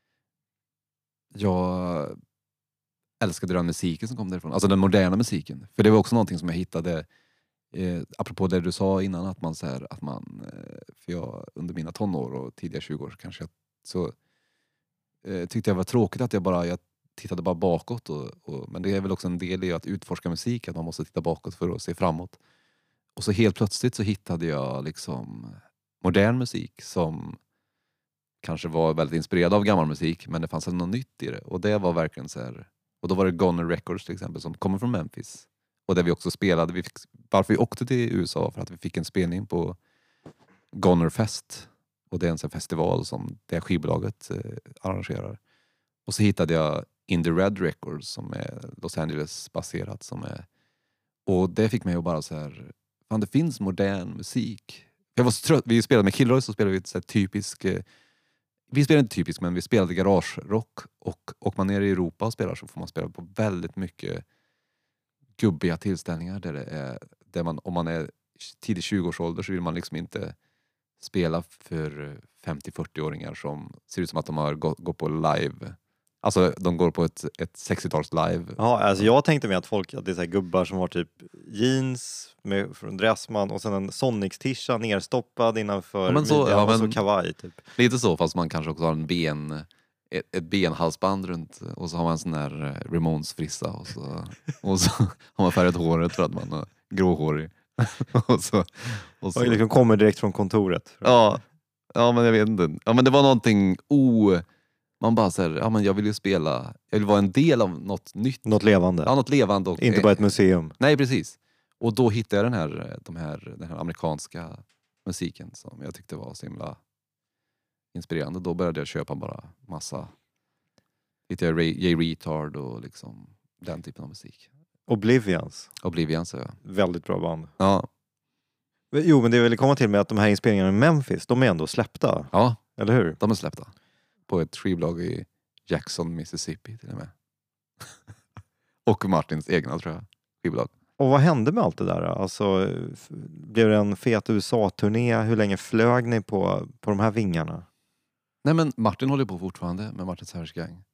jag älskade den musiken som kom därifrån. Alltså den moderna musiken. För det var också någonting som jag hittade, eh, apropå det du sa innan, att man så här, att man, eh, för jag under mina tonår och tidiga tjugo år kanske, så eh, tyckte jag var tråkigt att jag bara, jag tittade bara bakåt. Och, och, men det är väl också en del i att utforska musik, att man måste titta bakåt för att se framåt. Och så helt plötsligt så hittade jag liksom modern musik som kanske var väldigt inspirerad av gammal musik, men det fanns något nytt i det. Och det var verkligen så här. Och då var det Goner Records till exempel som kommer från Memphis. Och där vi också spelade, vi fick, varför vi åkte till U S A för att vi fick en spelning på Goner Fest. Och det är en sån festival som det skivbolaget eh, arrangerar. Och så hittade jag In the Red Records som är Los Angeles baserat. Som är, och det fick mig att bara så här, fan det finns modern musik. Jag var så trött, vi spelade med Kilroy så spelade vi ett så här typisk, eh, vi spelade inte typiskt men vi spelade garagerock. Och åker man ner i Europa och spelar så får man spela på väldigt mycket gubbiga tillställningar där det är, där man, om man är tidig tjugo-årsålder så vill man liksom inte spela för femtio-fyrtio-åringar som ser ut som att de har gått gå på live. Alltså de går på ett, ett sextio-tals live. Ja, alltså jag tänkte mig att folk, att det är så här gubbar som har typ jeans med, från Dressman och sen en Sonics-tisha nerstoppad innanför Ja, men så- midjan ja, och så men- kavaj typ. Lite så, fast man kanske också har en ben, ett, ett benhalsband runt och så har man en sån där eh, Ramones-frissa och så, och så har man färgat håret för att man är gråhårig. och så, och så. Och liksom kommer direkt från kontoret. Ja, ja, men jag vet inte. Ja, men det var någonting o... Man bara säger, ja men jag vill ju spela, jag vill vara en del av något nytt. Något levande. Ja, något levande. Och, Inte bara ett museum. Nej, precis. Och då hittade jag den här, de här, den här amerikanska musiken som jag tyckte var så himla inspirerande. Då började jag köpa bara massa, lite Ray, Jay Retard och liksom den typen av musik. Oblivions. Oblivion, så jag. Väldigt bra band. Ja, Jo, men det vill komma till med att de här inspelningarna i Memphis, de är ändå släppta. ja, Eller hur? de är släppta. På ett skivbolag i Jackson, Mississippi till och med. och Martins egna, tror jag, skivbolag. Och vad hände med allt det där? Alltså, f- blev det en fet U S A-turné? Hur länge flög ni på, på de här vingarna? Nej, men Martin håller på fortfarande med Martin Savage Gang.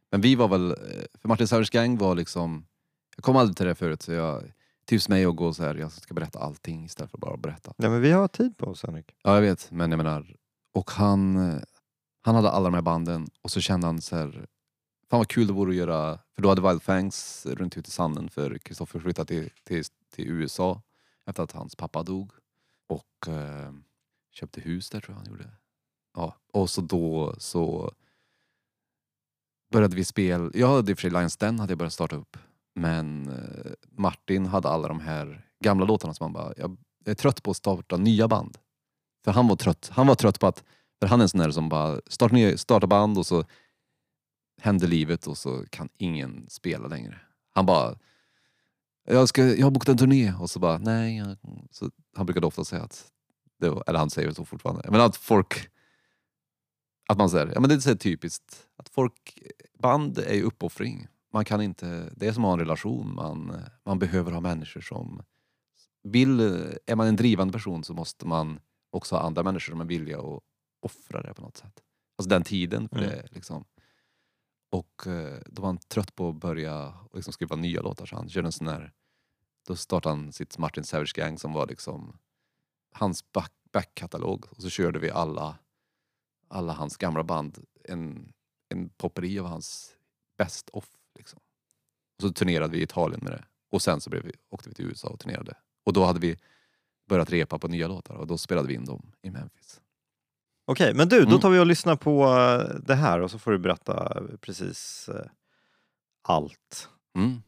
Men vi var väl, för Martin Savers gang var liksom, jag kom aldrig till det förut så jag, typs mig och gå så här, jag ska berätta allting istället för bara att berätta. Ja, men vi har tid på oss, Henrik. Ja, jag vet, men jag menar, och han, han hade alla de här banden och så kände han så här, fan vad kul det vore att göra, för då hade Wild Fangs runt ut i sanden för Kristoffer flyttade till, till, till U S A efter att hans pappa dog och eh, köpte hus där tror jag han gjorde. Ja, och så då så började vi spela. Jag hade i och för sig Lions Den hade jag börjat starta upp. Men eh, Martin hade alla de här gamla låtarna som han bara, jag är trött på att starta nya band. För han var trött. Han var trött på att, för han är en sån där som bara startar, nya, startar band och så händer livet och så kan ingen spela längre. Han bara, jag, ska, jag har bokat en turné och så bara, nej. Jag, så han brukade ofta säga att, det var, eller han säger så fortfarande, men att folk, att man säger, ja men det är så typiskt, att folk, band är ju uppoffring. Man kan inte, det är som att ha en relation, man, man behöver ha människor som vill, är man en drivande person så måste man också ha andra människor som är villiga att offra det på något sätt. Alltså den tiden för Mm. det liksom. Och då var han trött på att börja liksom skriva nya låtar så han körde en sån här, då startade han sitt Martin Savage Gang som var liksom hans back, backkatalog och så körde vi alla alla hans gamla band en, en popperi av hans best of liksom. Och så turnerade vi i Italien med det och sen så blev vi, åkte vi till U S A och turnerade och då hade vi börjat repa på nya låtar och då spelade vi in dem i Memphis. Okej, men du, då Mm. tar vi och lyssnar på eh, det här och så får du berätta precis eh, allt. Mm.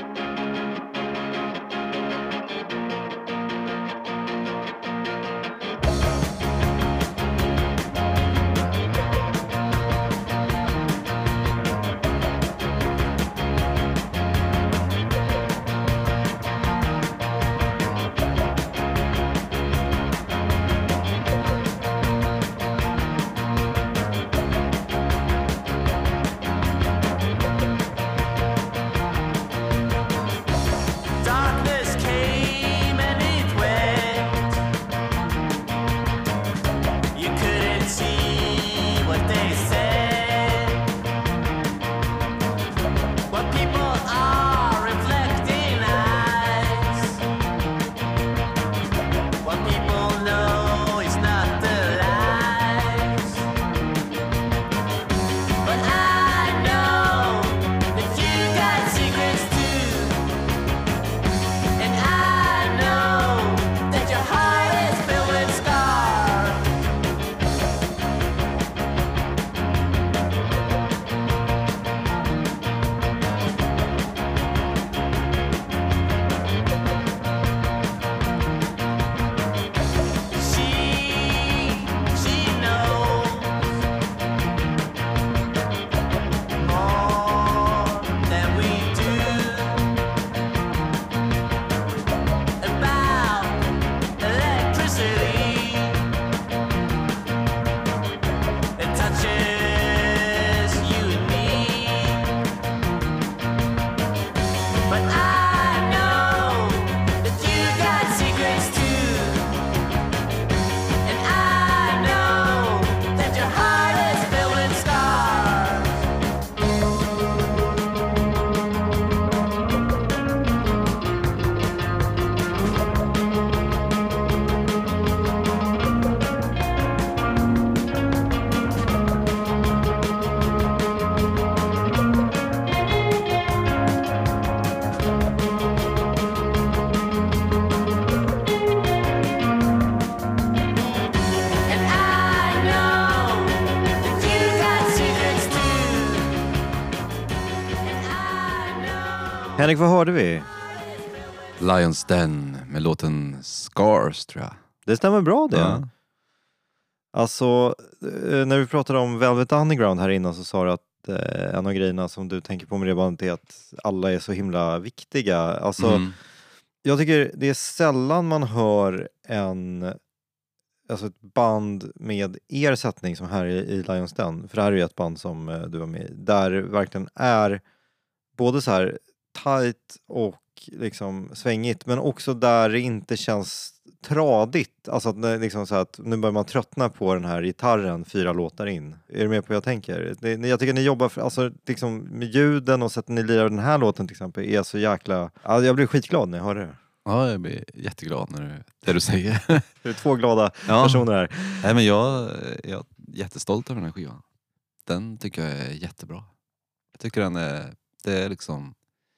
Darkness came and it went. You couldn't see what they said. What people are reflecting eyes. What people know is not the lies. But I know that you got secrets too. And I know that your heart is filled with scars. She, she knows more than we do about electricity. It touches you and me. But I know that you got secrets too. And I know that your heart is filled with scars. And I know that you got secrets too. And I know. Henrik, vad hörde vi? Lions Den med låten Scars tror jag. Det stämmer bra det. Ja. Alltså, eh, när vi pratade om Velvet Underground här innan så sa du att eh, en av grejerna som du tänker på med det bandet är att alla är så himla viktiga. Alltså, Mm. jag tycker det är sällan man hör en, alltså ett band med er sättning som här i, i Lions Den. För det här är ju ett band som eh, du var med i. Där det verkligen är både så här tight och liksom svängigt. Men också där det inte känns tradigt. Alltså att, det liksom så att nu börjar man tröttna på den här gitarren fyra låtar in. Är du med på vad jag tänker? Det, jag tycker ni jobbar för, alltså, liksom, med ljuden och sättet ni lirar den här låten till exempel är så jäkla... Alltså, jag blir skitglad när jag hör det. Ja, jag blir jätteglad när du, det du säger. Det är två glada Ja. personer här. Nej, men jag, jag är jättestolt över den här skivan. Den tycker jag är jättebra. Jag tycker den är, det är liksom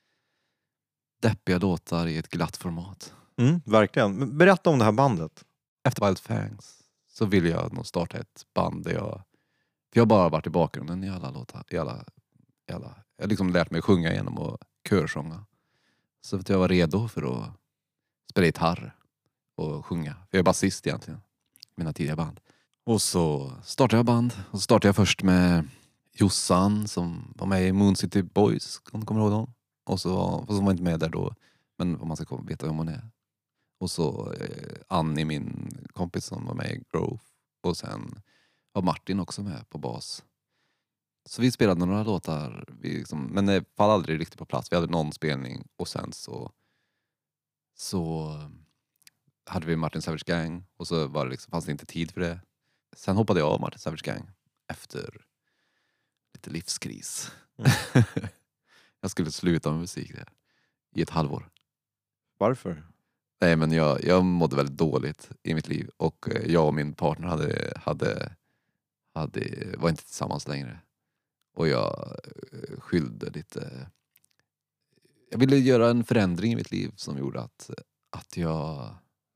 deppiga låtar i ett glatt format. Mm, verkligen. Men berätta om det här bandet. Efter Wild Fangs så vill jag nog starta ett band där jag... För jag har bara varit i bakgrunden i alla låtar. I alla, i alla, jag har liksom lärt mig sjunga genom att körsånga. Så att jag var redo för att spela gitarr och sjunga. För jag är basist egentligen. Mina tidiga band. Och så startade jag band. Och så startade jag först med Jossan som var med i Moon City Boys. Om du kommer ihåg dem. Och så, fast hon var inte med där då. Men om man ska komma, veta vem hon är. Och så eh, Annie, min kompis som var med i Grove. Och sen var Martin också med på bas. Så vi spelade några låtar. Vi liksom, men det fall aldrig riktigt på plats. Vi hade någon spelning. Och sen så så hade vi Martin Savage Gang. Och så var det liksom, fanns det inte tid för det. Sen hoppade jag av Martin Savage Gang. Efter lite livskris. Mm. Jag skulle sluta med musik där. I ett halvår. Varför? Nej, men jag, jag mådde väldigt dåligt i mitt liv. Och jag och min partner hade, hade, hade, var inte tillsammans längre. Och jag skyllde lite... Jag ville göra en förändring i mitt liv som gjorde att, att jag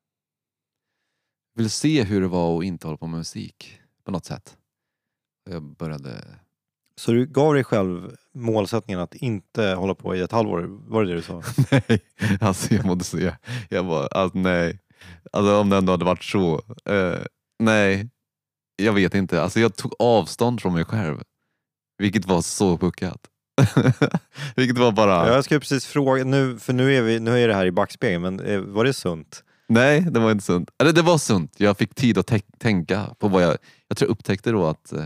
ville se hur det var att inte hålla på med musik på något sätt. Och jag började... Så du gav dig själv målsättningen att inte hålla på i ett halvår? Var det det du sa? Nej, alltså jag måste säga. Jag bara, alltså nej. Alltså om det ändå hade varit så. Uh, nej, jag vet inte. Alltså jag tog avstånd från mig själv. Vilket var så puckat. Vilket var bara... Jag ska precis fråga, nu, för nu är, vi, nu är det här i backspegeln, men eh, var det sunt? Nej, det var inte sunt. Eller det var sunt. Jag fick tid att te- tänka på vad jag... Jag tror jag upptäckte då att... Eh,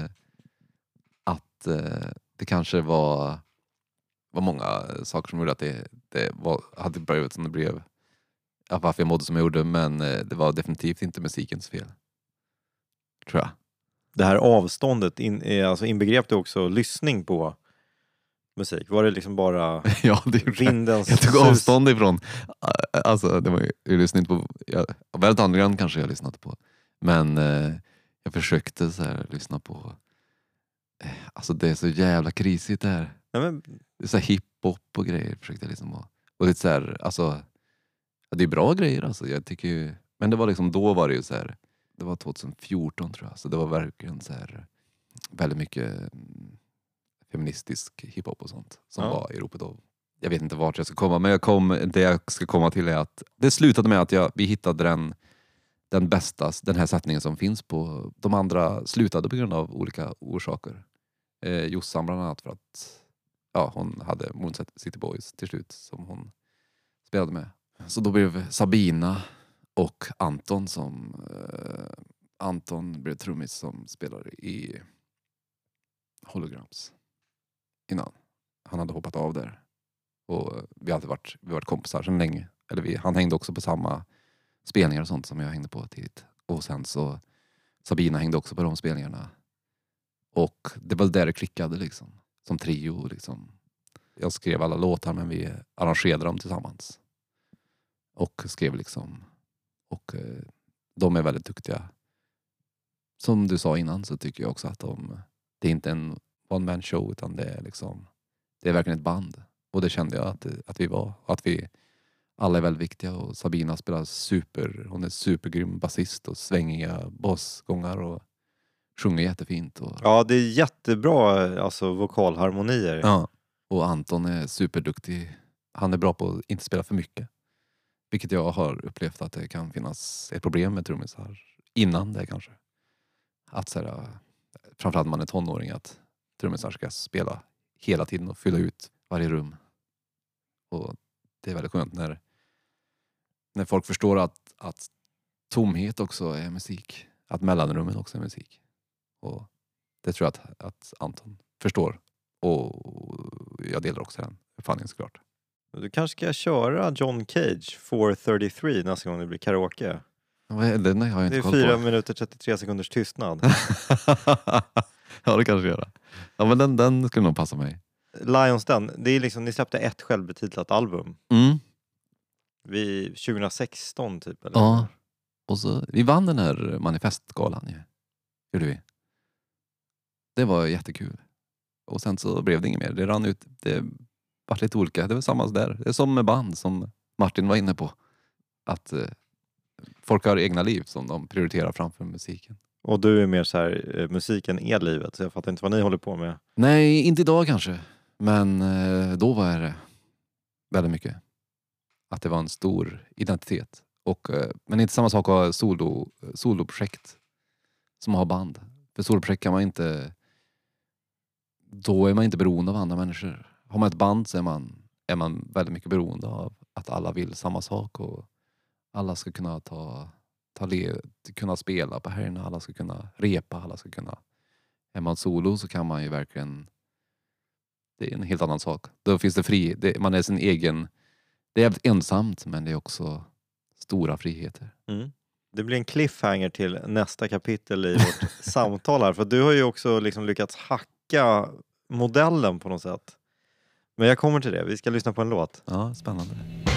att eh, det kanske var... var många saker som gjorde att det, det var, hade börjat som det blev. Ja, varför jag mådde som jag gjorde. Men eh, det var definitivt inte musikens fel. Tror jag. Det här avståndet in, är alltså inbegrep det också lyssning på musik? Var det liksom bara Ja, det gjorde vindens jag. tog sus? avstånd ifrån. Alltså, det var ju, jag lyssnade inte på... Jag, väldigt underground kanske jag lyssnade på. Men eh, jag försökte så här, lyssna på... Eh, alltså det är så jävla krisigt det här. Nej, men... Det är så här hiphop och grejer. Försökte jag liksom ha. Och det är så här, alltså... Ja, det är bra grejer alltså. Jag tycker ju... Men det var liksom, då var det ju så här... Det var tjugohundrafjorton tror jag. Så det var verkligen så här... Väldigt mycket... feministisk hiphop och sånt som ja. var i Europa då. Jag vet inte vart jag ska komma, men jag kom, det jag ska komma till är att det slutade med att jag, vi hittade den, den bästa, den här sättningen som finns på. De andra slutade på grund av olika orsaker. Eh, Jossan bland annat för att ja, hon hade Moon City Boys till slut som hon spelade med. Så då blev Sabina och Anton som eh, Anton blev trummis som spelade i Holograms innan. Han hade hoppat av där. Och vi har alltid varit, vi har varit kompisar sedan länge. Eller vi, han hängde också på samma spelningar och sånt som jag hängde på tidigt. Och sen så Sabina hängde också på de spelningarna. Och det var där det klickade liksom. Som trio liksom. Jag skrev alla låtar men vi arrangerade dem tillsammans. Och skrev liksom. Och eh, de är väldigt duktiga. Som du sa innan så tycker jag också att de, det är inte en one man show utan det är liksom, det är verkligen ett band. Och det kände jag att, att vi var. Att vi alla är väldigt viktiga. Och Sabina spelar super, hon är supergrym basist och svängiga basgångar och sjunger jättefint. Och, ja, det är jättebra alltså, vokalharmonier. ja. Och Anton är superduktig. Han är bra på att inte spela för mycket. Vilket jag har upplevt att det kan finnas ett problem med trummisar innan det kanske. Att så här, framförallt när man är tonåring, att trummisar ska spela hela tiden och fylla ut varje rum. Och det är väldigt skönt när, när folk förstår att, att tomhet också är musik. Att mellanrummen också är musik. Och det tror jag att, att Anton förstår. Och jag delar också den uppfattningen såklart. Du kanske ska köra John Cage four thirty-three nästa gång det blir karaoke. Vad är det? Nej, har jag Det inte är koll fyra på. minuter trettiotre sekunders tystnad. Ja, det kanske göra. Ja, men den, den skulle nog passa mig. Lions Den, det är liksom, ni släppte ett självbetitlat album. Mm. Vi, tjugohundrasexton typ, eller? Ja. Och så, vi vann den här manifestgalan ju. Gjorde vi. Det var jättekul. Och sen så blev det inget mer. Det rann ut. Det var lite olika. Det var samma där. Det är som med band som Martin var inne på. Att eh, folk har egna liv som de prioriterar framför musiken. Och du är mer så här, eh, musiken är livet, så jag fattar inte vad ni håller på med. Nej, inte idag kanske. Men eh, då var det väldigt mycket. Att det var en stor identitet. Och, eh, men inte samma sak att ha solo, soloprojekt som att ha band. För soloprojekt kan man inte... Då är man inte beroende av andra människor. Har man ett band så är man, är man väldigt mycket beroende av att alla vill samma sak. Och alla ska kunna ta, ta le, kunna spela på helgerna. Alla ska kunna repa. Alla ska kunna... Är man solo så kan man ju verkligen... Det är en helt annan sak. Då finns det fri... Det, man är sin egen... Det är jävligt ensamt, men det är också stora friheter. Mm. Det blir en cliffhanger till nästa kapitel i vårt samtal här. För du har ju också liksom lyckats hacka modellen på något sätt. Men jag kommer till det. Vi ska lyssna på en låt. Ja, spännande.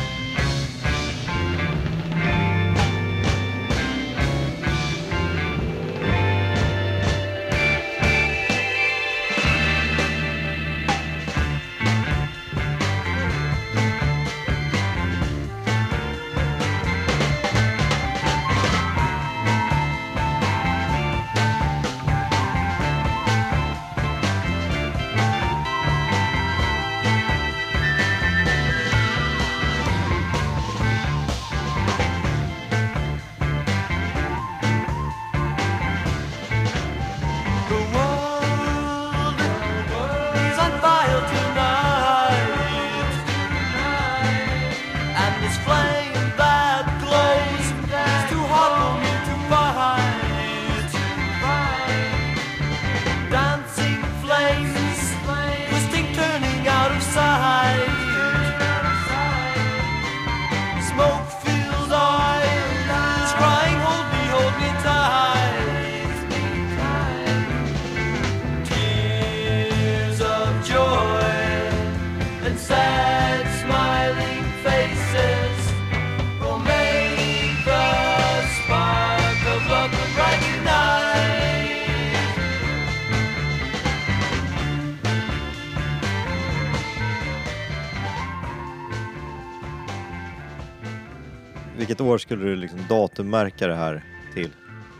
Vilket år skulle du liksom datummärka det här till?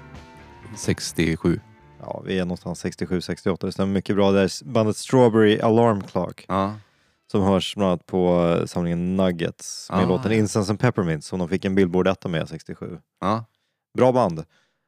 sextiosju. Ja, vi är någonstans sextiosju sextioåtta. Det stämmer mycket bra. Det är bandet Strawberry Alarm Clock. Ja. Som hörs bland annat på samlingen Nuggets. Med Ah. låten Incense and Peppermint. Som de fick en Billboard etta med sextiosju. Ja. Bra band.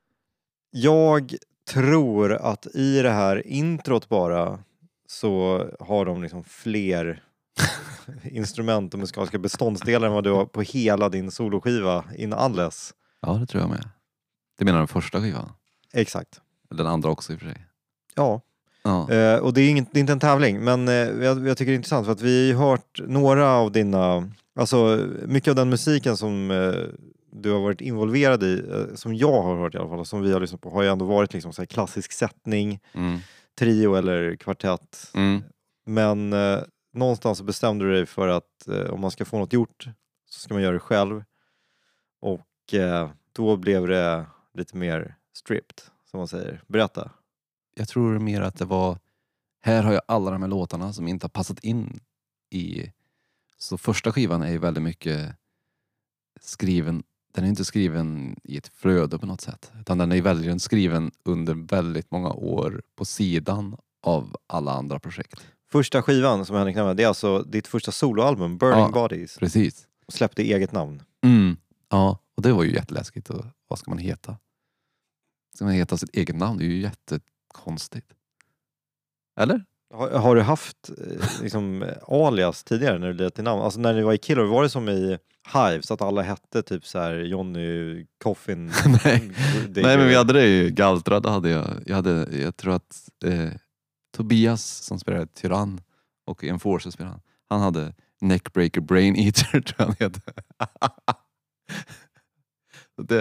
Jag tror att i det här introt bara så har de liksom fler instrument och musikaliska beståndsdelar än vad du har på hela din soloskiva In Unless. Ja, det tror jag med. Det menar den första skivan. Exakt. Den andra också i och för sig. Ja. Ja. Eh, och det är, inget, det är inte en tävling, men eh, jag, jag tycker det är intressant för att vi har hört några av dina, alltså mycket av den musiken som eh, du har varit involverad i, eh, som jag har hört i alla fall, och som vi har lyssnat på, har ju ändå varit liksom så här klassisk sättning, Mm. trio eller kvartett. Mm. Men eh, någonstans så bestämde du dig för att eh, om man ska få något gjort så ska man göra det själv. Och eh, då blev det lite mer stripped, som man säger. Berätta. Jag tror mer att det var... Här har jag alla de här låtarna som inte har passat in i... Så första skivan är ju väldigt mycket skriven... Den är inte skriven i ett flöde på något sätt. Utan den är ju väldigt skriven under väldigt många år på sidan av alla andra projekt. Första skivan som Henrik nämnde, det är alltså ditt första soloalbum, Burning Ja. Bodies. Precis. Och släppte i eget namn. Mm. Ja, och det var ju jätteläskigt. Och vad ska man heta? Ska man heta sitt eget namn? Det är ju jättekonstigt. Eller? Har, har du haft eh, liksom, alias tidigare när du lät till namn? Alltså när ni var i Killer, var det som i Hive så att alla hette typ så här Johnny Coffin? Nej. Det- Nej, men vi hade det ju. Galtrad hade jag. Jag, hade, jag tror att eh, Tobias som spelade Tyrann och Enforcer spelade han. Han hade Neckbreaker Brain Eater tror jag han hette. det,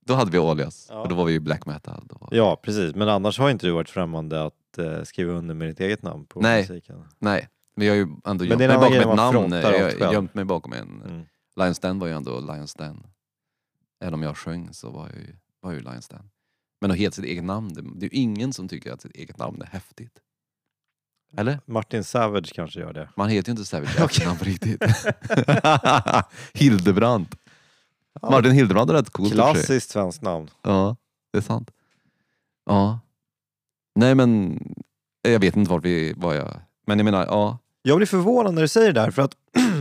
Då hade vi alias. Ja. Och då var vi ju black metal. Då var... Ja, precis. Men annars har inte du varit främmande att eh, skriva under med ditt eget namn på Nej. musiken. Nej, men jag har ju ändå Men gömt det är mig en annan bakom grej ett när man namn. frontar Jag allt har själv. gömt mig bakom en... Mm. Lions Den var ju ändå Lions Den. Även om jag sjöng så var jag ju, var jag ju Lions Den. Men att heta sitt eget namn, det, det är ju ingen som tycker att sitt eget namn är häftigt. Eller? Martin Savage kanske gör det. Man heter ju inte Savage efternamn på riktigt. Hildebrandt. Ja, Martin Hildebrandt är rätt coolt. klassiskt svenskt namn. Ja, det är sant. Ja. Nej men, jag vet inte var vi var jag. Men jag menar, ja. Jag blir förvånad när du säger det där för att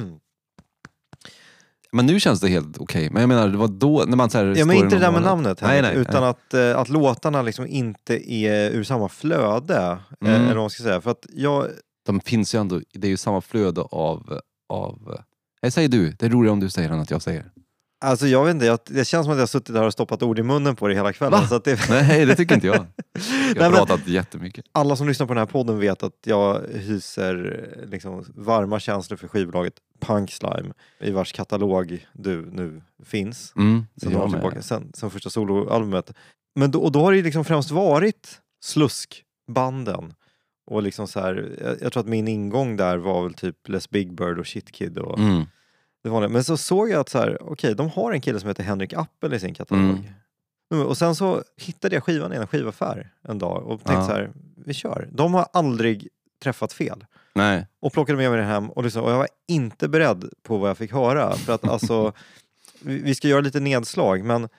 Men nu känns det helt okej. Men jag menar, det var då när man så här ja, står men i inte det där någon med månad- namnet Nej, heller, nej, utan nej. Att, eh, att låtarna liksom inte är ur samma flöde. eh, Mm. Eller vad man ska säga. För att jag, De finns ju ändå, det är ju samma flöde av, av... Nej, säger du. Det är roligare om du säger än att jag säger. alltså jag vet inte, jag, det känns som att jag har suttit där och stoppat ord i munnen på det hela kvällen. Va? Så att det, Nej, det tycker inte jag. Jag Nej, har men- pratat jättemycket. alla som lyssnar på den här podden vet att jag hyser eh, liksom, varma känslor för skivbolaget Punk Slime, i vars katalog du nu finns. Mm, Sen, jag år med. tillbaka, sen, sen första soloalbumet. Men då, och då har det ju liksom främst varit sluskbanden. Och liksom så här, jag, jag tror att min ingång där var väl typ Les Big Bird och Shit Kid och Mm. det vanliga. Men så såg jag att så här, okej, de har en kille som heter Henrik Appel i sin katalog. Mm. Mm, Och sen så hittade jag skivan i en skivaffär en dag och tänkte Ja. så här, vi kör. De har aldrig träffat fel. Nej. Och plockade med mig den hem och, liksom, och jag var inte beredd på vad jag fick höra. För att alltså, vi vi ska göra lite nedslag, men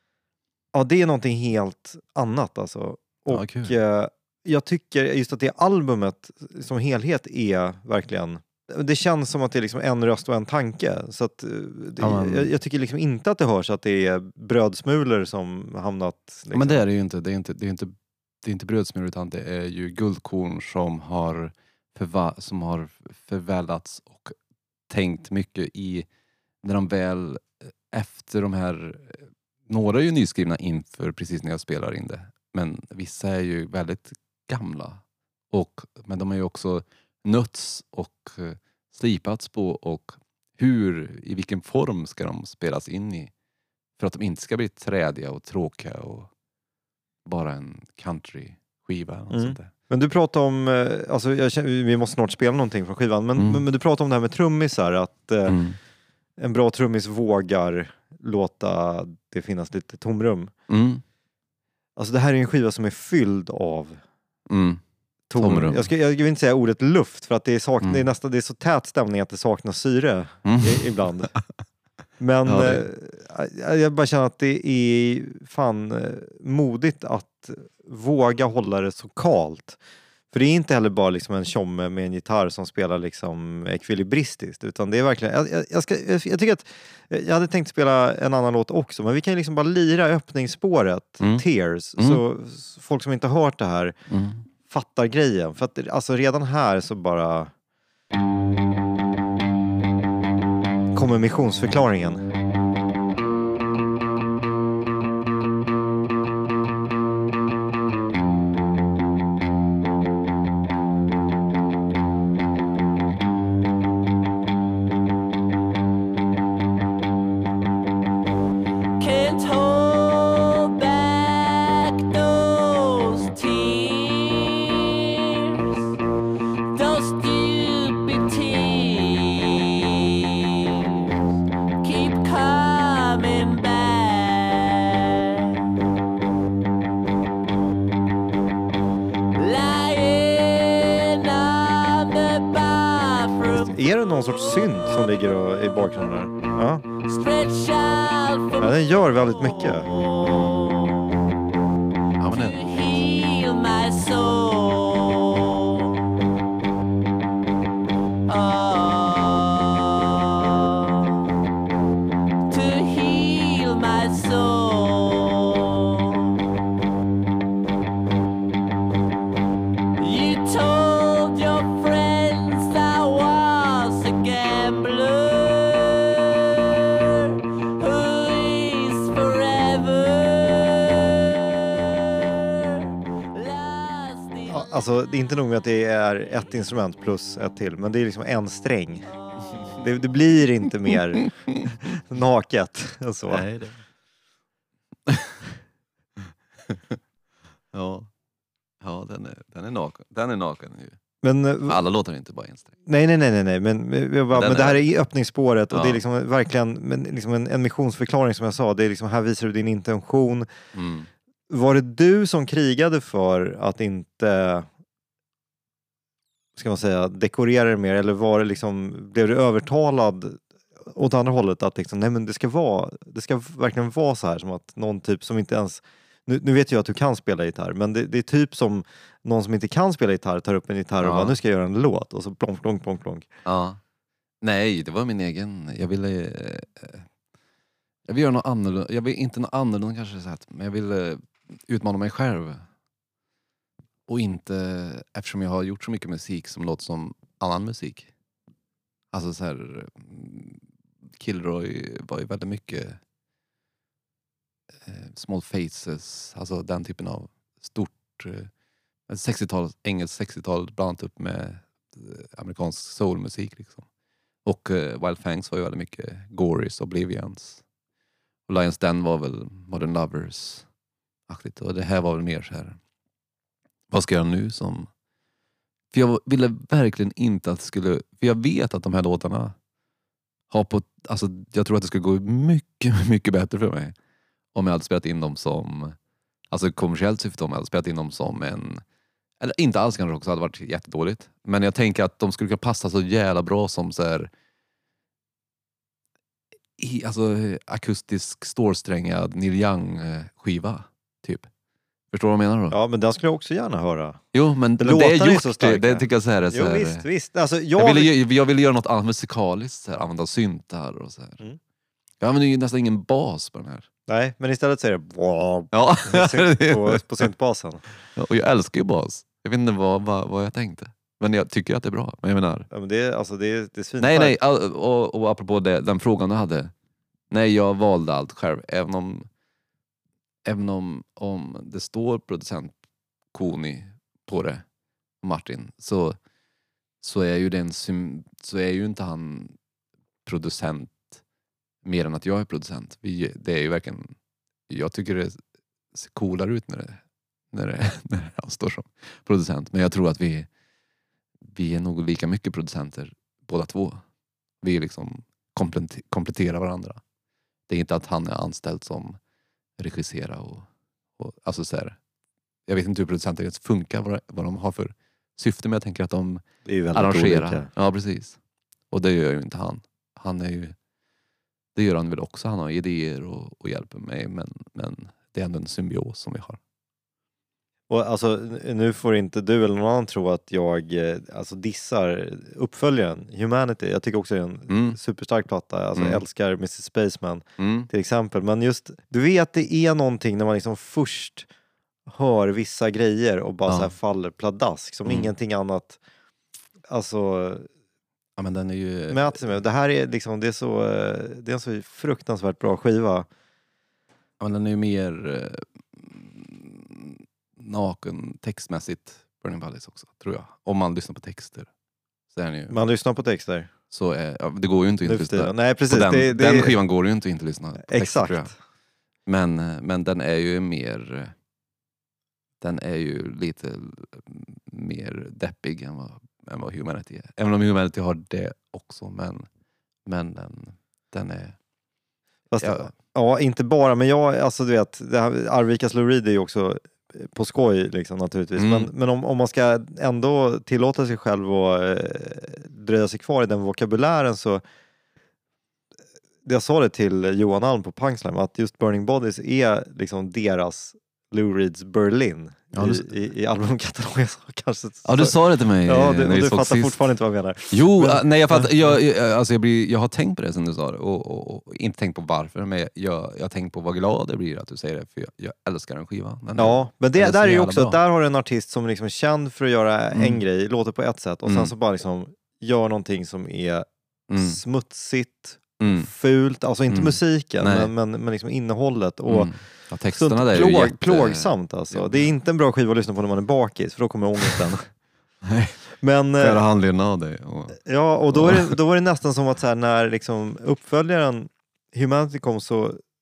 ja, det är någonting helt annat alltså. Ja, Och kul. eh, jag tycker just att det albumet som helhet är verkligen, det känns som att det är liksom en röst och en tanke. Så att, eh, det, Ja, men- jag, jag tycker liksom inte att det hörs att det är brödsmulor som hamnat... Liksom. Men det är det ju inte. Det är inte, det är inte, det är inte brödsmulor utan det är ju guldkorn som har, förva, som har förvällats och tänkt mycket i när de väl efter de här, några är ju nyskrivna inför precis när jag spelar in det. Men vissa är ju väldigt gamla. Och, men de är ju också nötts och eh, slipats på och hur, i vilken form ska de spelas in i. För att de inte ska bli trädiga och tråkiga och bara en country-skiva. eller något Mm. sånt där. Men du pratar om, eh, alltså jag känner, vi måste snart spela någonting från skivan, men, Mm. men, men du pratar om det här med trummisar, att eh, Mm. en bra trummis vågar låta det finnas lite tomrum. Mm. Alltså det här är en skiva som är fylld av Mm. tomrum. Tomrum. Jag, ska, jag vill inte säga ordet luft, för att det är, sak, Mm. det är, nästan, det är så tät stämning att det saknas syre Mm. i, ibland. Men Ja, det- eh, jag bara känner att det är fan eh, modigt att våga hålla det så kalt. För det är inte heller bara liksom en tjomme med en gitarr som spelar liksom ekvilibristiskt, utan det är verkligen, jag, jag, jag, ska, jag, jag tycker att jag hade tänkt spela en annan låt också, men vi kan ju liksom bara lira öppningsspåret, Mm. Tears, Mm. så så folk som inte har hört det här Mm. fattar grejen. För att alltså redan här så bara kommer missionsförklaringen. Can't hold back those tears, those stupid tears keep coming back. Lying on the bathroom Är det någon sorts synt som ligger och, i bakgrunden där? Ja. stretch out for Ja, den gör väldigt mycket. Ja, men to det, heal my soul. Oh, to heal my soul. You told your friends I was a gambler who is forever lost in Ja, alltså det är inte nog med att det är ett instrument plus ett till, men det är liksom en sträng. Det, det blir inte mer naket än så. nej, det. ja. Ja, den är, den är naken. Den är naken ju. Men, eh, Alla låtar är inte bara ensträng. nej, nej, nej, nej, nej. Men, men, jag bara, Den men det här är- är i öppningsspåret och Ja. det är liksom verkligen men, liksom en, en missionsförklaring som jag sa. Det är liksom, här visar du din intention. Mm. Var det du som krigade för att inte, ska man säga, dekorera det mer, eller var det liksom, blev du övertalad åt andra hållet att liksom, nej men det ska vara, det ska verkligen vara så här som att någon typ som inte ens, nu, nu vet jag att du kan spela gitarr, men det, det är typ som någon som inte kan spela gitarr tar upp en gitarr och Ja. bara, nu ska jag göra en låt och så plonk, plonk, plonk, plonk. Ja. Nej, det var min egen. Jag ville... eh, Jag vill göra något annorlunda. Jag vill inte något annorlunda kanske sagt, men jag ville utmana mig själv. Och inte, eftersom jag har gjort så mycket musik som låter som annan musik. Alltså så här, mm, Kilroy var ju väldigt mycket eh, Small Faces, alltså den typen av stort eh, sextiotal, engelskt sextiotal blandat upp med eh, amerikansk soulmusik liksom. Och eh, Wild Fangs var ju väldigt mycket Gorys, Oblivions. Och Lions Den var väl Modern Lovers-aktigt. Och det här var väl mer så här, vad ska jag göra nu som... För jag ville verkligen inte att det skulle... För jag vet att de här låtarna har på... Alltså jag tror att det skulle gå mycket, mycket bättre för mig om jag hade spelat in dem som... Alltså kommersiellt syfte om jag hade spelat in dem som en... Eller inte alls kanske också hade varit jättedåligt. Men jag tänker att de skulle kunna passa så jävla bra som så här... I, alltså akustisk stålsträngad Neil Young-skiva, typ. Förstår du vad jag menar då? Ja, men den skulle jag också gärna höra. Jo, men, men det låtarna är är gjort, så det, starka. det tycker jag så här är så Jo, här, visst, visst. Alltså, jag... jag, ville, ju- jag ville göra något annat musikaliskt, så här, använda syntar och så här. Mm. Jag använder ju nästan ingen bas på den här. Nej, men istället så är det wow, Ja, på, på syntbasen. och jag älskar ju bas. Jag vet inte vad, vad, vad jag tänkte. Men jag tycker att det är bra. Men jag menar... Ja, men det är, alltså, det är, det är svinfett. Nej, nej, all, och, och apropå det, den frågan du hade. Nej, jag valde allt själv. Även om, även om, om det står producent Koni på det, Martin, så, så är ju den sym, så är ju inte han producent mer än att jag är producent. Vi, det är ju verkligen, jag tycker det ser coolare ut när det, när det, när han står som producent. Men jag tror att vi, vi är nog lika mycket producenter båda två. Vi är liksom komplet- kompletterar varandra. Det är inte att han är anställd som regissera och, och alltså så här, jag vet inte hur producenter ens funkar, vad, vad de har för syfte, men jag tänker att de Det är ju väldigt arrangerar. olika. Ja, precis. Och det gör ju inte han. Han är ju, det gör han väl också. Han har idéer och, och hjälper mig, men, men det är ändå en symbios som vi har. Och alltså, nu får inte du eller någon annan tro att jag eh, alltså, dissar uppföljaren Humanity. Jag tycker också det är en Mm. superstark platta. Alltså, Mm. jag älskar missus Spaceman Mm. till exempel. Men just, du vet det är någonting när man liksom först hör vissa grejer och bara Ja. så här faller pladask som Mm. ingenting annat. Alltså, Ja, men den är ju... mäter sig med. Det här är liksom, det är så, eh, det är en så fruktansvärt bra skiva. Ja, men den är ju mer eh, naken textmässigt, Burning Valleys också, tror jag. Om man lyssnar på texter. Så, är den ju, Man lyssnar på texter. så är, ja, det går ju inte att Nu inte för tiden. lyssna. Nej, precis. På den, det, det, den skivan går det ju inte att inte lyssna på texter, exakt. tror jag. Men, men den är ju mer... Den är ju lite mer deppig än vad, än vad Humanity är. Även om Humanity har det också, men, men den, den är... Fast, Ja. ja, inte bara, men jag, alltså du vet, det här, Arvikas Lou Reed är ju också på skoj liksom naturligtvis. Mm. Men, men om, om man ska ändå tillåta sig själv att eh, dröja sig kvar i den vokabulären så jag sa det till Johan Alm på Punkslam att just Burning Bodies är liksom deras Lou Reeds Berlin Ja, i, du- i, i albumkatalogen. Kanske, Ja, du sa det till mig ja, eh, du, när och vi du såg fattar sist. fortfarande inte vad jag menar. Jo, Men- äh, nej jag fattar. Jag, jag, alltså jag, blir, jag har tänkt på det som du sa det, och, och, och inte tänkt på varför, men jag, jag, jag har tänkt på vad glad det blir att du säger det, för jag, jag älskar den skivan. Den är- Ja, men den det, är så där är ju jävla också, bra. där har du en artist som liksom är känd för att göra Mm. en grej, låter på ett sätt och sen Mm. så bara liksom gör någonting som är Mm. smutsigt, Mm. fult, alltså inte Mm. musiken Nej. men, men, men liksom innehållet och Mm. Ja, så texterna där är ju plåg, jätte... plågsamt alltså. Ja. Det är inte en bra skiva att lyssna på när man är bakis för då kommer ångesten. Nej, Men för eh, handleden av dig. Och... ja, och då, är det, då var det nästan som att så här, när liksom uppföljaren Humanity kom så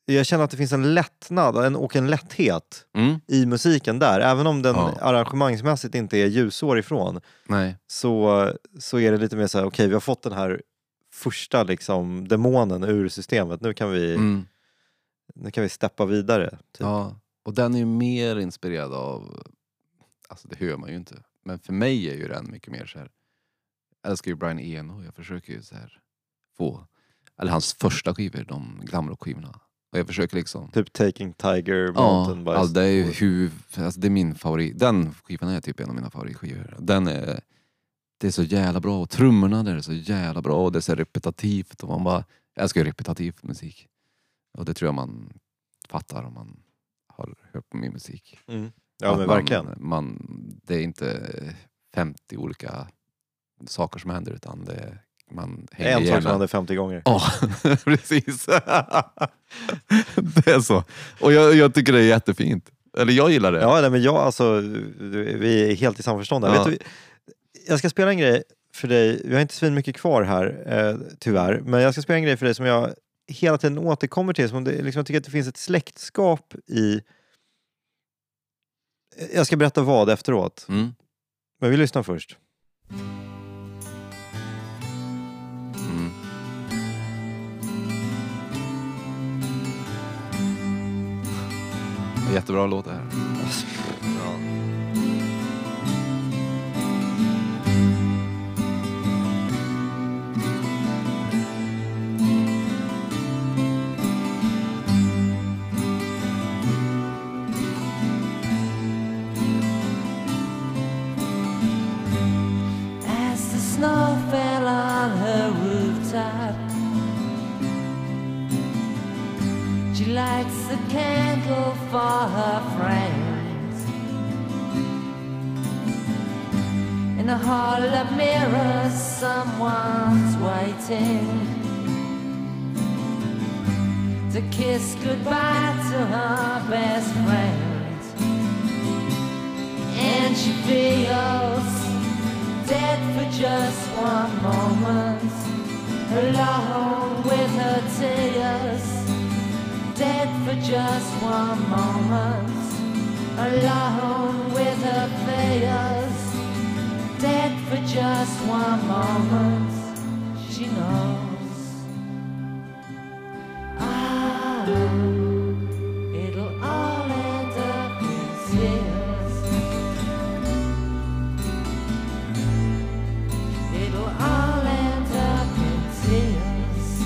jag känner att det finns en lättnad en, och en lätthet Mm. i musiken där. Även om den Ja. arrangemangsmässigt inte är ljusår ifrån. Nej. Så, så är det lite mer så här, okej okay, vi har fått den här första liksom demonen ur systemet. Nu kan vi, Mm. nu kan vi steppa vidare. Typ. Ja, och den är ju mer inspirerad av, alltså det hör man ju inte, men för mig är ju den mycket mer så här. Jag älskar ju Brian Eno, jag försöker ju så här få, eller hans första skivor, de glamrockskivorna. Och jag försöker liksom... Typ Taking Tiger, Ja, Mountain by alltså det är ju hur, alltså det är min favorit. Den skivan är typ en av mina favoritskivor. Den är, det är så jävla bra, och trummorna där är så jävla bra, och det är så repetitivt, och man bara, jag älskar ju repetitiv musik. Och det tror jag man fattar om man har hört på min musik. Mm. Ja, Att men man, verkligen. Man, det är inte femtio olika saker som händer, utan det man Det är en sak gärna. som händer femtio gånger. Ja, precis. Det är så. Och jag, jag tycker det är jättefint. Eller jag gillar det. Ja, nej, men jag alltså, vi är helt i samförstånd där. Ja. Vet du, jag ska spela en grej för dig. Vi har inte svin mycket kvar här, eh, tyvärr. Men jag ska spela en grej för dig som jag hela tiden återkommer till. Som det, liksom, jag tycker att det finns ett släktskap i... Jag ska berätta vad efteråt. Mm. Men vi lyssnar först. Mm. Jättebra låt det här. Ja. As the snow fell on her rooftop, she lights a candle for her friends. In a hall of mirrors, someone's waiting to kiss goodbye to her best friend. And she feels dead for just one moment, alone with her tears. Dead for just one moment, alone with her fears. Dead for just one moment, she knows. Ah, it'll all end up in tears. It'll all end up in tears.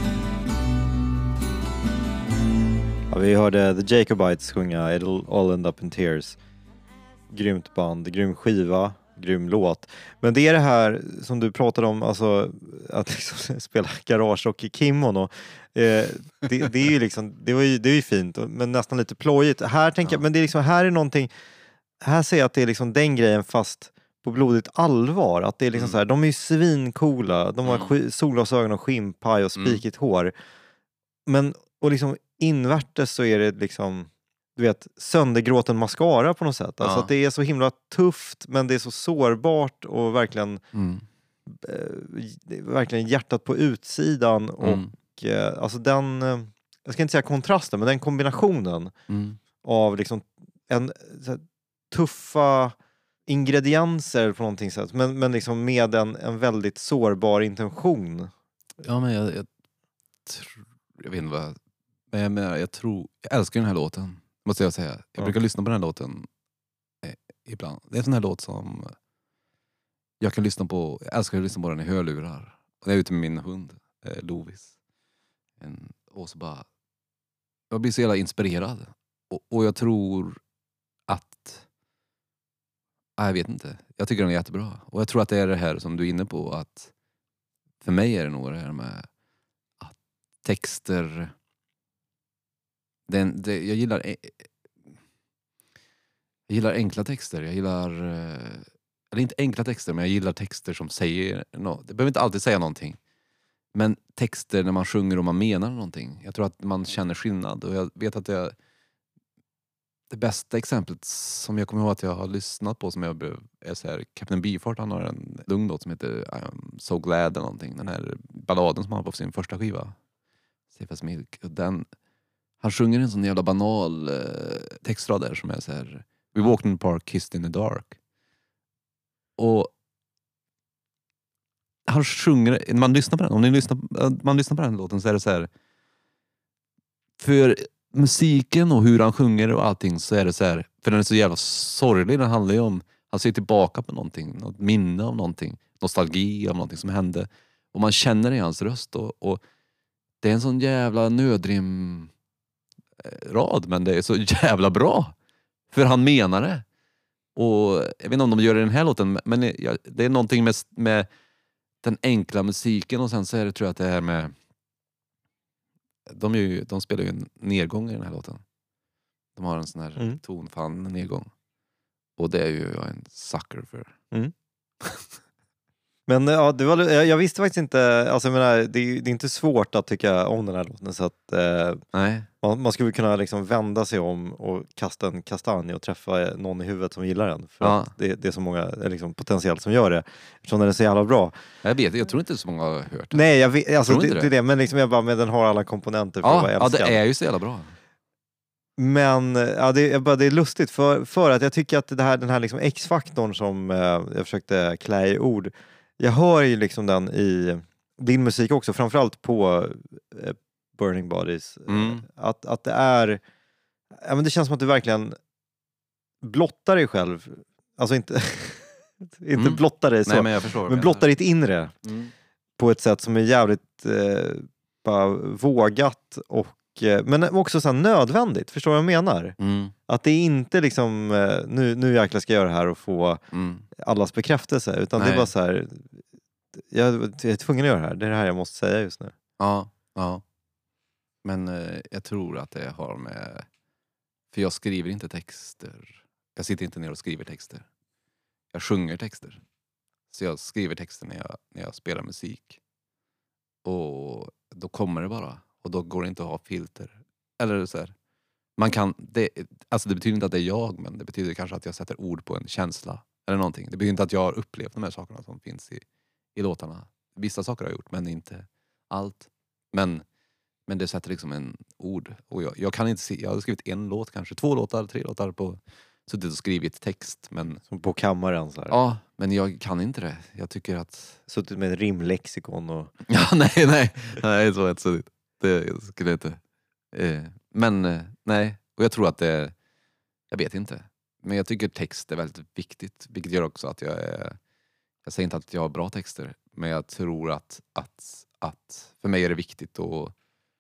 Ja, vi hörde The Jacobites sjunga It'll All End Up in Tears. Grymt band, grym skiva, grym låt. Men det är det här som du pratade om, alltså att liksom spela garagerock i kimono. Eh, det, det är ju liksom, det, var ju, det är ju fint, men nästan lite plojigt. Här tänker jag, men det är liksom, här är någonting, här ser jag att det är liksom den grejen fast på blodigt allvar. Att det är liksom Mm. så här, de är ju svincoola, de har Mm. sk- solglasögon och skinnpaj och spikigt hår. Men, och liksom invärtes så är det liksom, du vet, söndergråten mascara på något sätt. Alltså Ja. att det är så himla tufft, men det är så sårbart och verkligen, Mm. eh, det är verkligen hjärtat på utsidan. Mm. Och eh, alltså den, eh, jag ska inte säga kontrasten, men den kombinationen Mm. av liksom en så här, tuffa ingredienser på någonting sätt, men, men liksom med en, en väldigt sårbar intention. Ja, men jag, jag, tr- jag vet inte vad, men jag menar, jag tror, jag älskar den här låten, måste jag säga. Jag Ja. brukar lyssna på den här låten eh, ibland. Det är en sån här låt som jag kan lyssna på, jag älskar att lyssna på den i hörlurar. Och jag är ute med min hund, eh, Lovis. En, och så bara, jag blir så jävla inspirerad. Och, och jag tror att, nej, jag vet inte, jag tycker den är jättebra. Och jag tror att det är det här som du är inne på, att för mig är det nog det här med att texter, den, det, jag gillar e- jag gillar enkla texter, jag gillar, eh, eller inte enkla texter, men jag gillar texter som säger något. Det behöver inte alltid säga någonting, men texter när man sjunger och man menar någonting. Jag tror att man känner skillnad, och jag vet att jag, det bästa exemplet som jag kommer ihåg att jag har lyssnat på, som jag blev, är så här, Captain Beefheart, han har en lugn låt som heter I'm so glad eller någonting. Den här balladen som han har på sin första skiva, Safe as Milk. Och den, Han sjunger en sån jävla banal eh, textrad där som är så här: We walked in the park, kissed in the dark. Och han sjunger, när man lyssnar på den, om ni lyssnar, man lyssnar på den låten så är det så här, för musiken och hur han sjunger och allting så är det så här, för den är så jävla sorglig, den handlar ju om, han ser tillbaka på någonting, något minne av någonting, nostalgi av någonting som hände, och man känner i hans röst, och, och det är en sån jävla nödrim rad, men det är så jävla bra, för han menar det. Och jag vet inte om de gör det i den här låten, men det är någonting med, med den enkla musiken, och sen så är det, tror jag, att det här med de, är ju, de spelar ju en nedgång i den här låten. De har en sån här Mm. tonfall nedgång, och det är ju jag en sucker för. Mm. Men ja, det var, jag, jag visste faktiskt inte, alltså jag menar, det, är, det är inte svårt att tycka om den här låten, så att eh, Nej. man, man skulle kunna liksom vända sig om och kasta en kastanj och träffa någon i huvudet som gillar den, för Ja. att det, det är så många liksom, potentiellt som gör det, eftersom den är så jävla bra. Jag vet, jag tror inte så många har hört den. Nej, jag vet, alltså, Tror det, inte det det? är det, men liksom jag bara, men den har alla komponenter för att Ja, vara ja, älskad. det är ju så jävla bra. Men ja, det, jag bara, det är lustigt för, för att jag tycker att det här, den här liksom X-faktorn som eh, jag försökte klä i ord, jag hör ju liksom den i din musik också, framförallt på eh, Burning Bodies. Mm. Eh, att, att det är, ja, men det känns som att du verkligen blottar dig själv. Alltså inte, inte Mm. blottar dig så, Nej, men, men jag förstår. vad du blottar ditt inre menar. Mm. på ett sätt som är jävligt eh, bara vågat och eh, men också så här nödvändigt. Förstår du vad jag menar? Mm. Att det är inte liksom eh, nu, nu jäklar ska jag göra det här och få Mm. allas bekräftelse, utan det Nej. är bara så här, jag, jag är tvungen att göra det här. Det är det här jag måste säga just nu. Ja, ja. Men eh, jag tror att det har med... För jag skriver inte texter. Jag sitter inte ner och skriver texter. Jag sjunger texter. Så jag skriver texter när jag, när jag spelar musik. Och då kommer det bara. Och då går det inte att ha filter. Eller så här. Man kan... Det, alltså det betyder inte att det är jag, men det betyder kanske att jag sätter ord på en känsla. Eller någonting. Det betyder inte att jag har upplevt de här sakerna som finns i, i låtarna. Vissa saker har jag gjort, men inte allt. Men, men det sätter liksom en ord. Och jag, jag kan inte se, jag har skrivit en låt, kanske två låtar, tre låtar på, suttit och skrivit text. Men, Som på kammaren så här. ja, men jag kan inte det. Jag tycker att... Suttit med ett rimlexikon och... Ja, nej, nej. Nej, så har jag inte suttit. Det skulle jag inte. Eh, men, eh, nej. Och jag tror att det... Jag vet inte. Men jag tycker text är väldigt viktigt. Vilket gör också att jag är... Jag säger inte att jag har bra texter. Men jag tror att, att, att för mig är det viktigt att,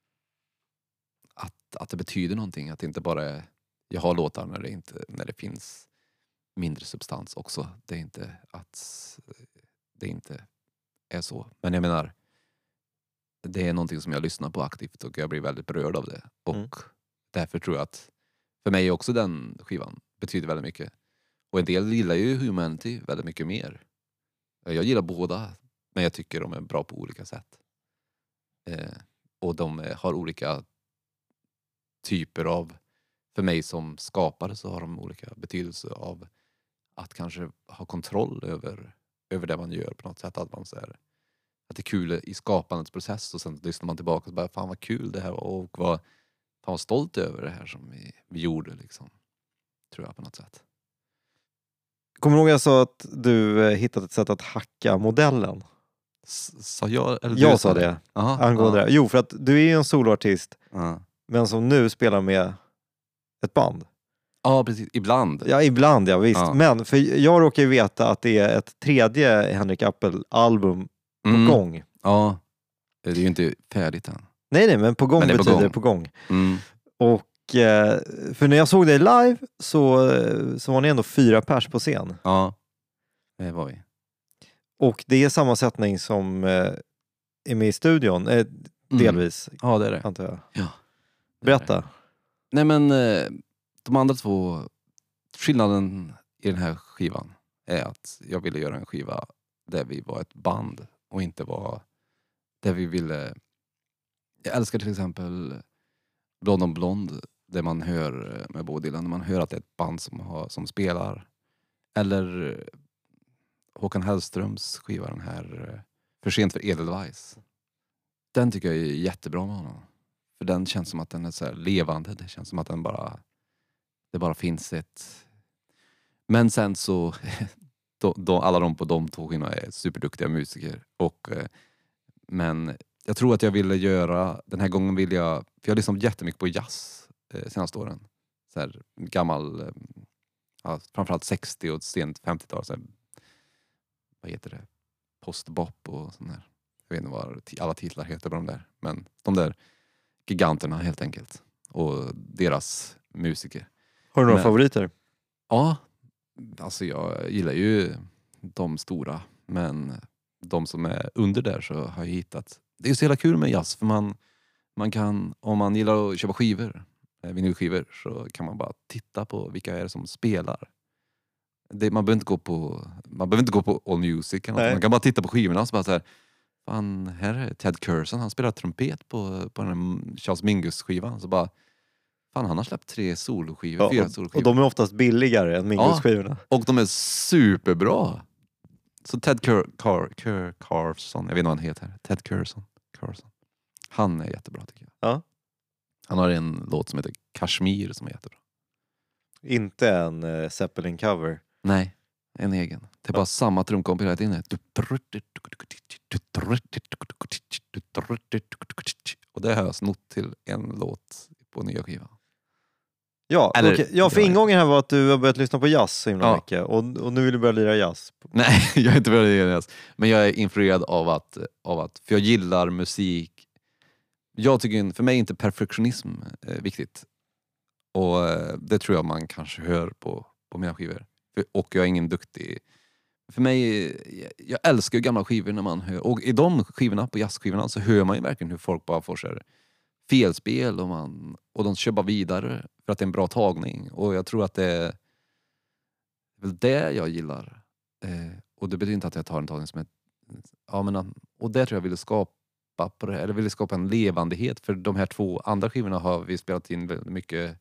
att, att det betyder någonting. Att det inte bara är... Jag har låtar när det, inte, när det finns mindre substans också. Det är inte att det inte är så. Men jag menar, det är någonting som jag lyssnar på aktivt och jag blir väldigt berörd av det. Och Mm. därför tror jag att för mig också den skivan betyder väldigt mycket. Och en del gillar ju Humanity väldigt mycket mer. Jag gillar båda, men jag tycker de är bra på olika sätt. Eh, och de eh, har olika typer av, för mig som skapare så har de olika betydelse av att kanske ha kontroll över, över det man gör på något sätt. Att man så här, att det är kul i skapandets process och sen lyssnar man tillbaka och bara, fan vad kul det här var, och vad, fan vad stolt över det här som vi, vi gjorde liksom. Tror jag på något sätt. Kommer du ihåg jag sa att du eh, hittat ett sätt att hacka modellen? S- Sa jag? Eller du Jag sa det, Aha, angående ja. det. Jo, för att du är ju en soloartist, Ja. men som nu spelar med ett band. Ja, precis. Ibland. Ja, ibland, ja visst. Ja. Men för jag råkar ju veta att det är ett tredje Henrik Appel-album på Mm. gång. Ja. Det är ju inte färdigt än. Nej, nej, men på gång Men det är på betyder gång. det på gång. Mm. Och eh, för när jag såg dig live så, eh, så var ni ändå fyra pers på scen. Ja. Det var vi. Och det är sammansättning som eh, är med i studion, eh, delvis, Ja, det är det. antar jag. Ja. Berätta. Nej, men eh, de andra två, skillnaden i den här skivan är att jag ville göra en skiva där vi var ett band och inte var där vi ville... Jag älskar till exempel Blond on Blond, där man hör med Bob Dylan, när man hör att det är ett band som, har, som spelar. Eller Håkan Hellströms skiva, den här För sent för Edelweiss. Den tycker jag är jättebra med honom. För den känns som att den är så här levande. Det känns som att den bara... Det bara finns ett... Men sen så... då, då, alla de på de två skivorna är superduktiga musiker. Och, eh, men jag tror att jag ville göra... Den här gången vill jag... För jag har liksom jättemycket på jazz eh, senaste åren. Så här gammal... Eh, ja, framförallt sextio och sent femtiotal. Så här, vad heter det? Postbop och sån här. Jag vet inte vad alla titlar heter på de där. Men de där giganterna helt enkelt. Och deras musiker. Har du några Men- favoriter? Ja, alltså jag gillar ju de stora. Men de som är under där så har jag hittat... Det är ju så jävla kul med jazz. För man, man kan, om man gillar att köpa skivor, eh, vinylskivor, så kan man bara titta på vilka är det som spelar. Det, man behöver inte gå på man behöver inte gå på All Music eller något. Nej. Man kan bara titta på skivorna och så bara så här, fan, här är Ted Curson, han spelar trumpet på, på den här Charles Mingus-skivan. Så bara, fan, han har släppt tre soloskivor, Ja, fyra och, soloskivor. och de är oftast billigare än Mingus-skivorna. Och de är superbra. Så Ted Cur- Car- Cur- Carson, jag vet inte vad han heter. Ted Curson. Carson. Han är jättebra tycker jag. Ja. Han har en låt som heter Kashmir som är jättebra. Inte en uh, Zeppelin-cover. Nej, en egen. Det är bara samma trumkomp hela tiden. Och det har jag snott till en låt på nya skivan. Ja, Eller- okej. Ja, för ja. ingången här var att du har börjat lyssna på jazz så himla Ja. mycket. Och, och nu vill du börja lira jazz. Nej, jag är inte börjat. Men jag är influerad av att, av att... För jag gillar musik. Jag tycker, för mig är inte perfektionism eh, viktigt. Och eh, det tror jag man kanske hör på, på mina skivor. För, och jag är ingen duktig... För mig, jag, jag älskar ju gamla skivor när man hör... Och i de skivorna, på jazzskivorna, så hör man ju verkligen hur folk bara får så här felspel. Och, man, och de kör bara vidare för att det är en bra tagning. Och jag tror att det är väl det jag gillar. Eh, och det betyder inte att jag tar en tagning som är... Ja, men, och det tror jag ville skapa på det, eller ville skapa en levandighet. För de här två andra skivorna har vi spelat in väldigt mycket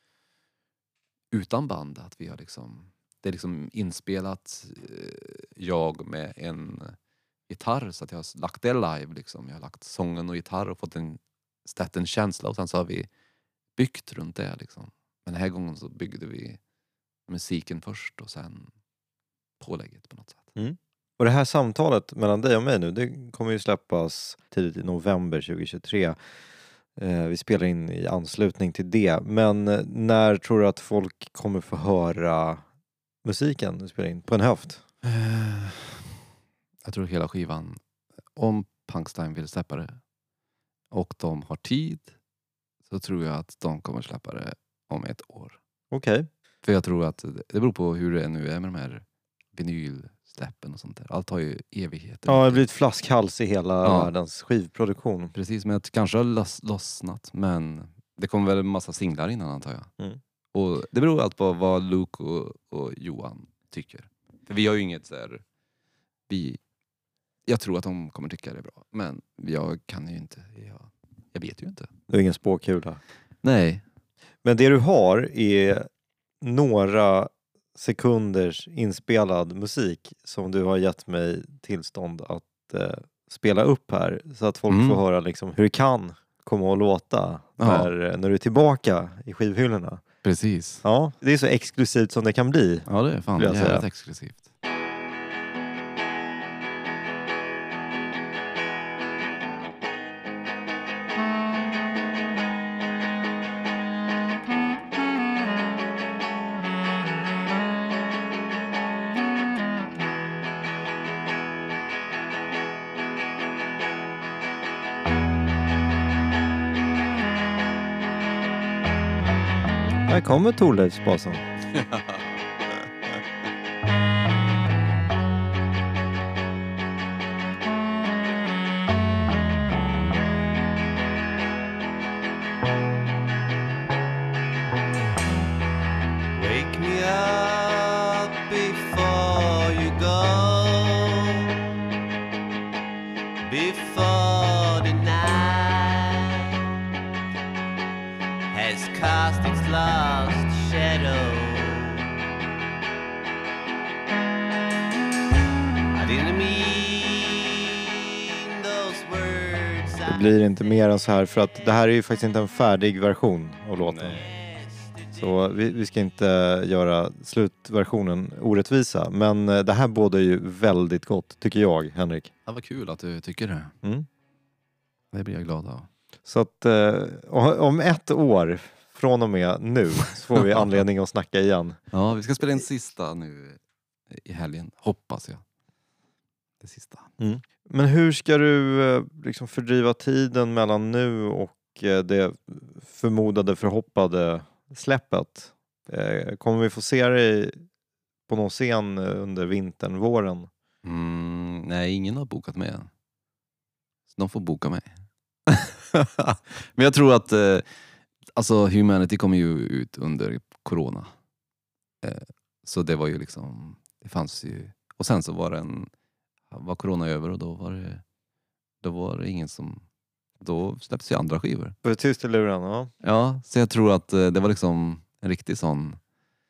utan band. Att vi har liksom, det är liksom inspelat eh, jag med en gitarr. Så att jag har lagt det live. Liksom. Jag har lagt sången och gitarr och fått en, ställt en känsla. Och sen så har vi byggt runt det. Liksom. Men den här gången så byggde vi musiken först och sen pålägget på något sätt. Och det här samtalet mellan dig och mig nu, det kommer ju släppas tidigt i november tjugohundratjugotre. Eh, vi spelar in i anslutning till det. Men eh, när tror du att folk kommer få höra musiken du spelar in på en höft? Eh, Jag tror hela skivan, om Punkstein vill släppa det och de har tid, så tror jag att de kommer släppa det om ett år. Okej. För jag tror att det det beror på hur det nu är med de här vinylsläppen och sånt där. Allt har ju evigheter. Ja, det blir ett flaskhals i hela Ja. världens skivproduktion. Precis, men det kanske har loss, lossnat. Men det kommer väl en massa singlar innan, antar jag. Mm. Och det beror allt på vad Luke och, och Johan tycker. För vi har ju inget så här... Vi, jag tror att de kommer tycka det är bra. Men jag kan ju inte. Jag, jag vet ju inte. Det är ingen spåkula. Nej. Men det du har är några sekunders inspelad musik som du har gett mig tillstånd att eh, spela upp här. Så att folk Mm. får höra liksom hur det kan komma att låta Ja. när, när du är tillbaka i skivhyllorna. Precis. Ja, det är så exklusivt som det kan bli. Ja, det är fan Vill jag jävligt säga. exklusivt. Här kommer Thorleifsbasen. Wake me up before you go, before the night has cast its last shadow. I didn't mean those words I det blir inte mer än så här, för att det här är ju faktiskt inte en färdig version av låten. Så vi, vi ska inte göra slutversionen orättvisa, men det här båda är ju väldigt gott, tycker jag, Henrik. Ja, vad kul att du tycker det. Mm. Det blir jag glad av. Så att eh, om ett år från och med nu så får vi anledning att snacka igen. Ja, vi ska spela in sista nu i helgen, hoppas jag. Det sista. Mm. Men hur ska du eh, liksom fördriva tiden mellan nu och eh, det förmodade, förhoppade släppet? Eh, kommer vi få se dig på någon scen under vintern, våren? Mm, nej, ingen har bokat mig än. Så de får boka mig. Men jag tror att eh, alltså Humanity kom ju ut under corona. Eh, så det var ju liksom, det fanns ju, och sen så var det en, var corona över och då var det, då var det ingen som, då släpptes ju andra skivor. Var det tyst i luren? Ja. Ja, så jag tror att eh, det var liksom en riktig sån,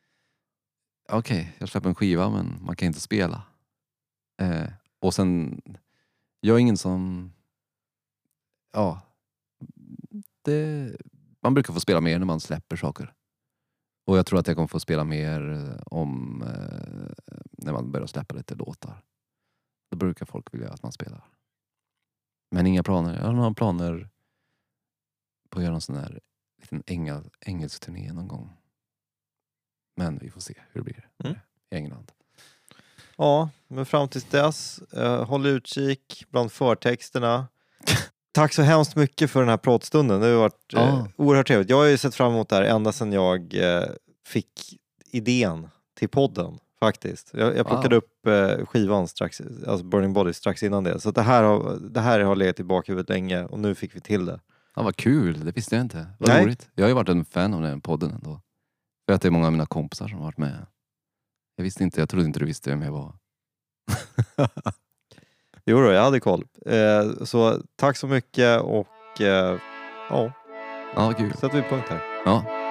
okej, okay, jag släpper en skiva men man kan inte spela. Eh, och sen, jag är ingen som, ja, det, man brukar få spela mer när man släpper saker. Och jag tror att jag kommer få spela mer om eh, när man börjar släppa lite låtar. Då brukar folk vilja att man spelar. Men inga planer. Jag har några planer på att göra en sån här liten engel, engelsk turné någon gång. Men vi får se hur det blir Mm. i England. Ja, men fram tills dess, eh, håll utkik bland förtexterna. Tack så hemskt mycket för den här pratstunden. Det har varit eh, Ja. oerhört trevligt. Jag har ju sett fram emot det här ända sedan jag eh, fick idén till podden, faktiskt. Jag, jag plockade Wow. upp eh, skivan strax, alltså Burning Body strax innan det. Så att det, här har, det här har legat i bakhuvudet länge och nu fick vi till det. Ja, vad kul. Det visste jag inte. Vad Nej. roligt. Jag har ju varit en fan av den podden ändå. För att det är många av mina kompisar som har varit med. Jag visste inte, jag trodde inte du visste vem jag var. Jo då, jag hade koll. Eh, så tack så mycket och eh, ja, Ja, vad kul. sätter vi punkt här. Ja.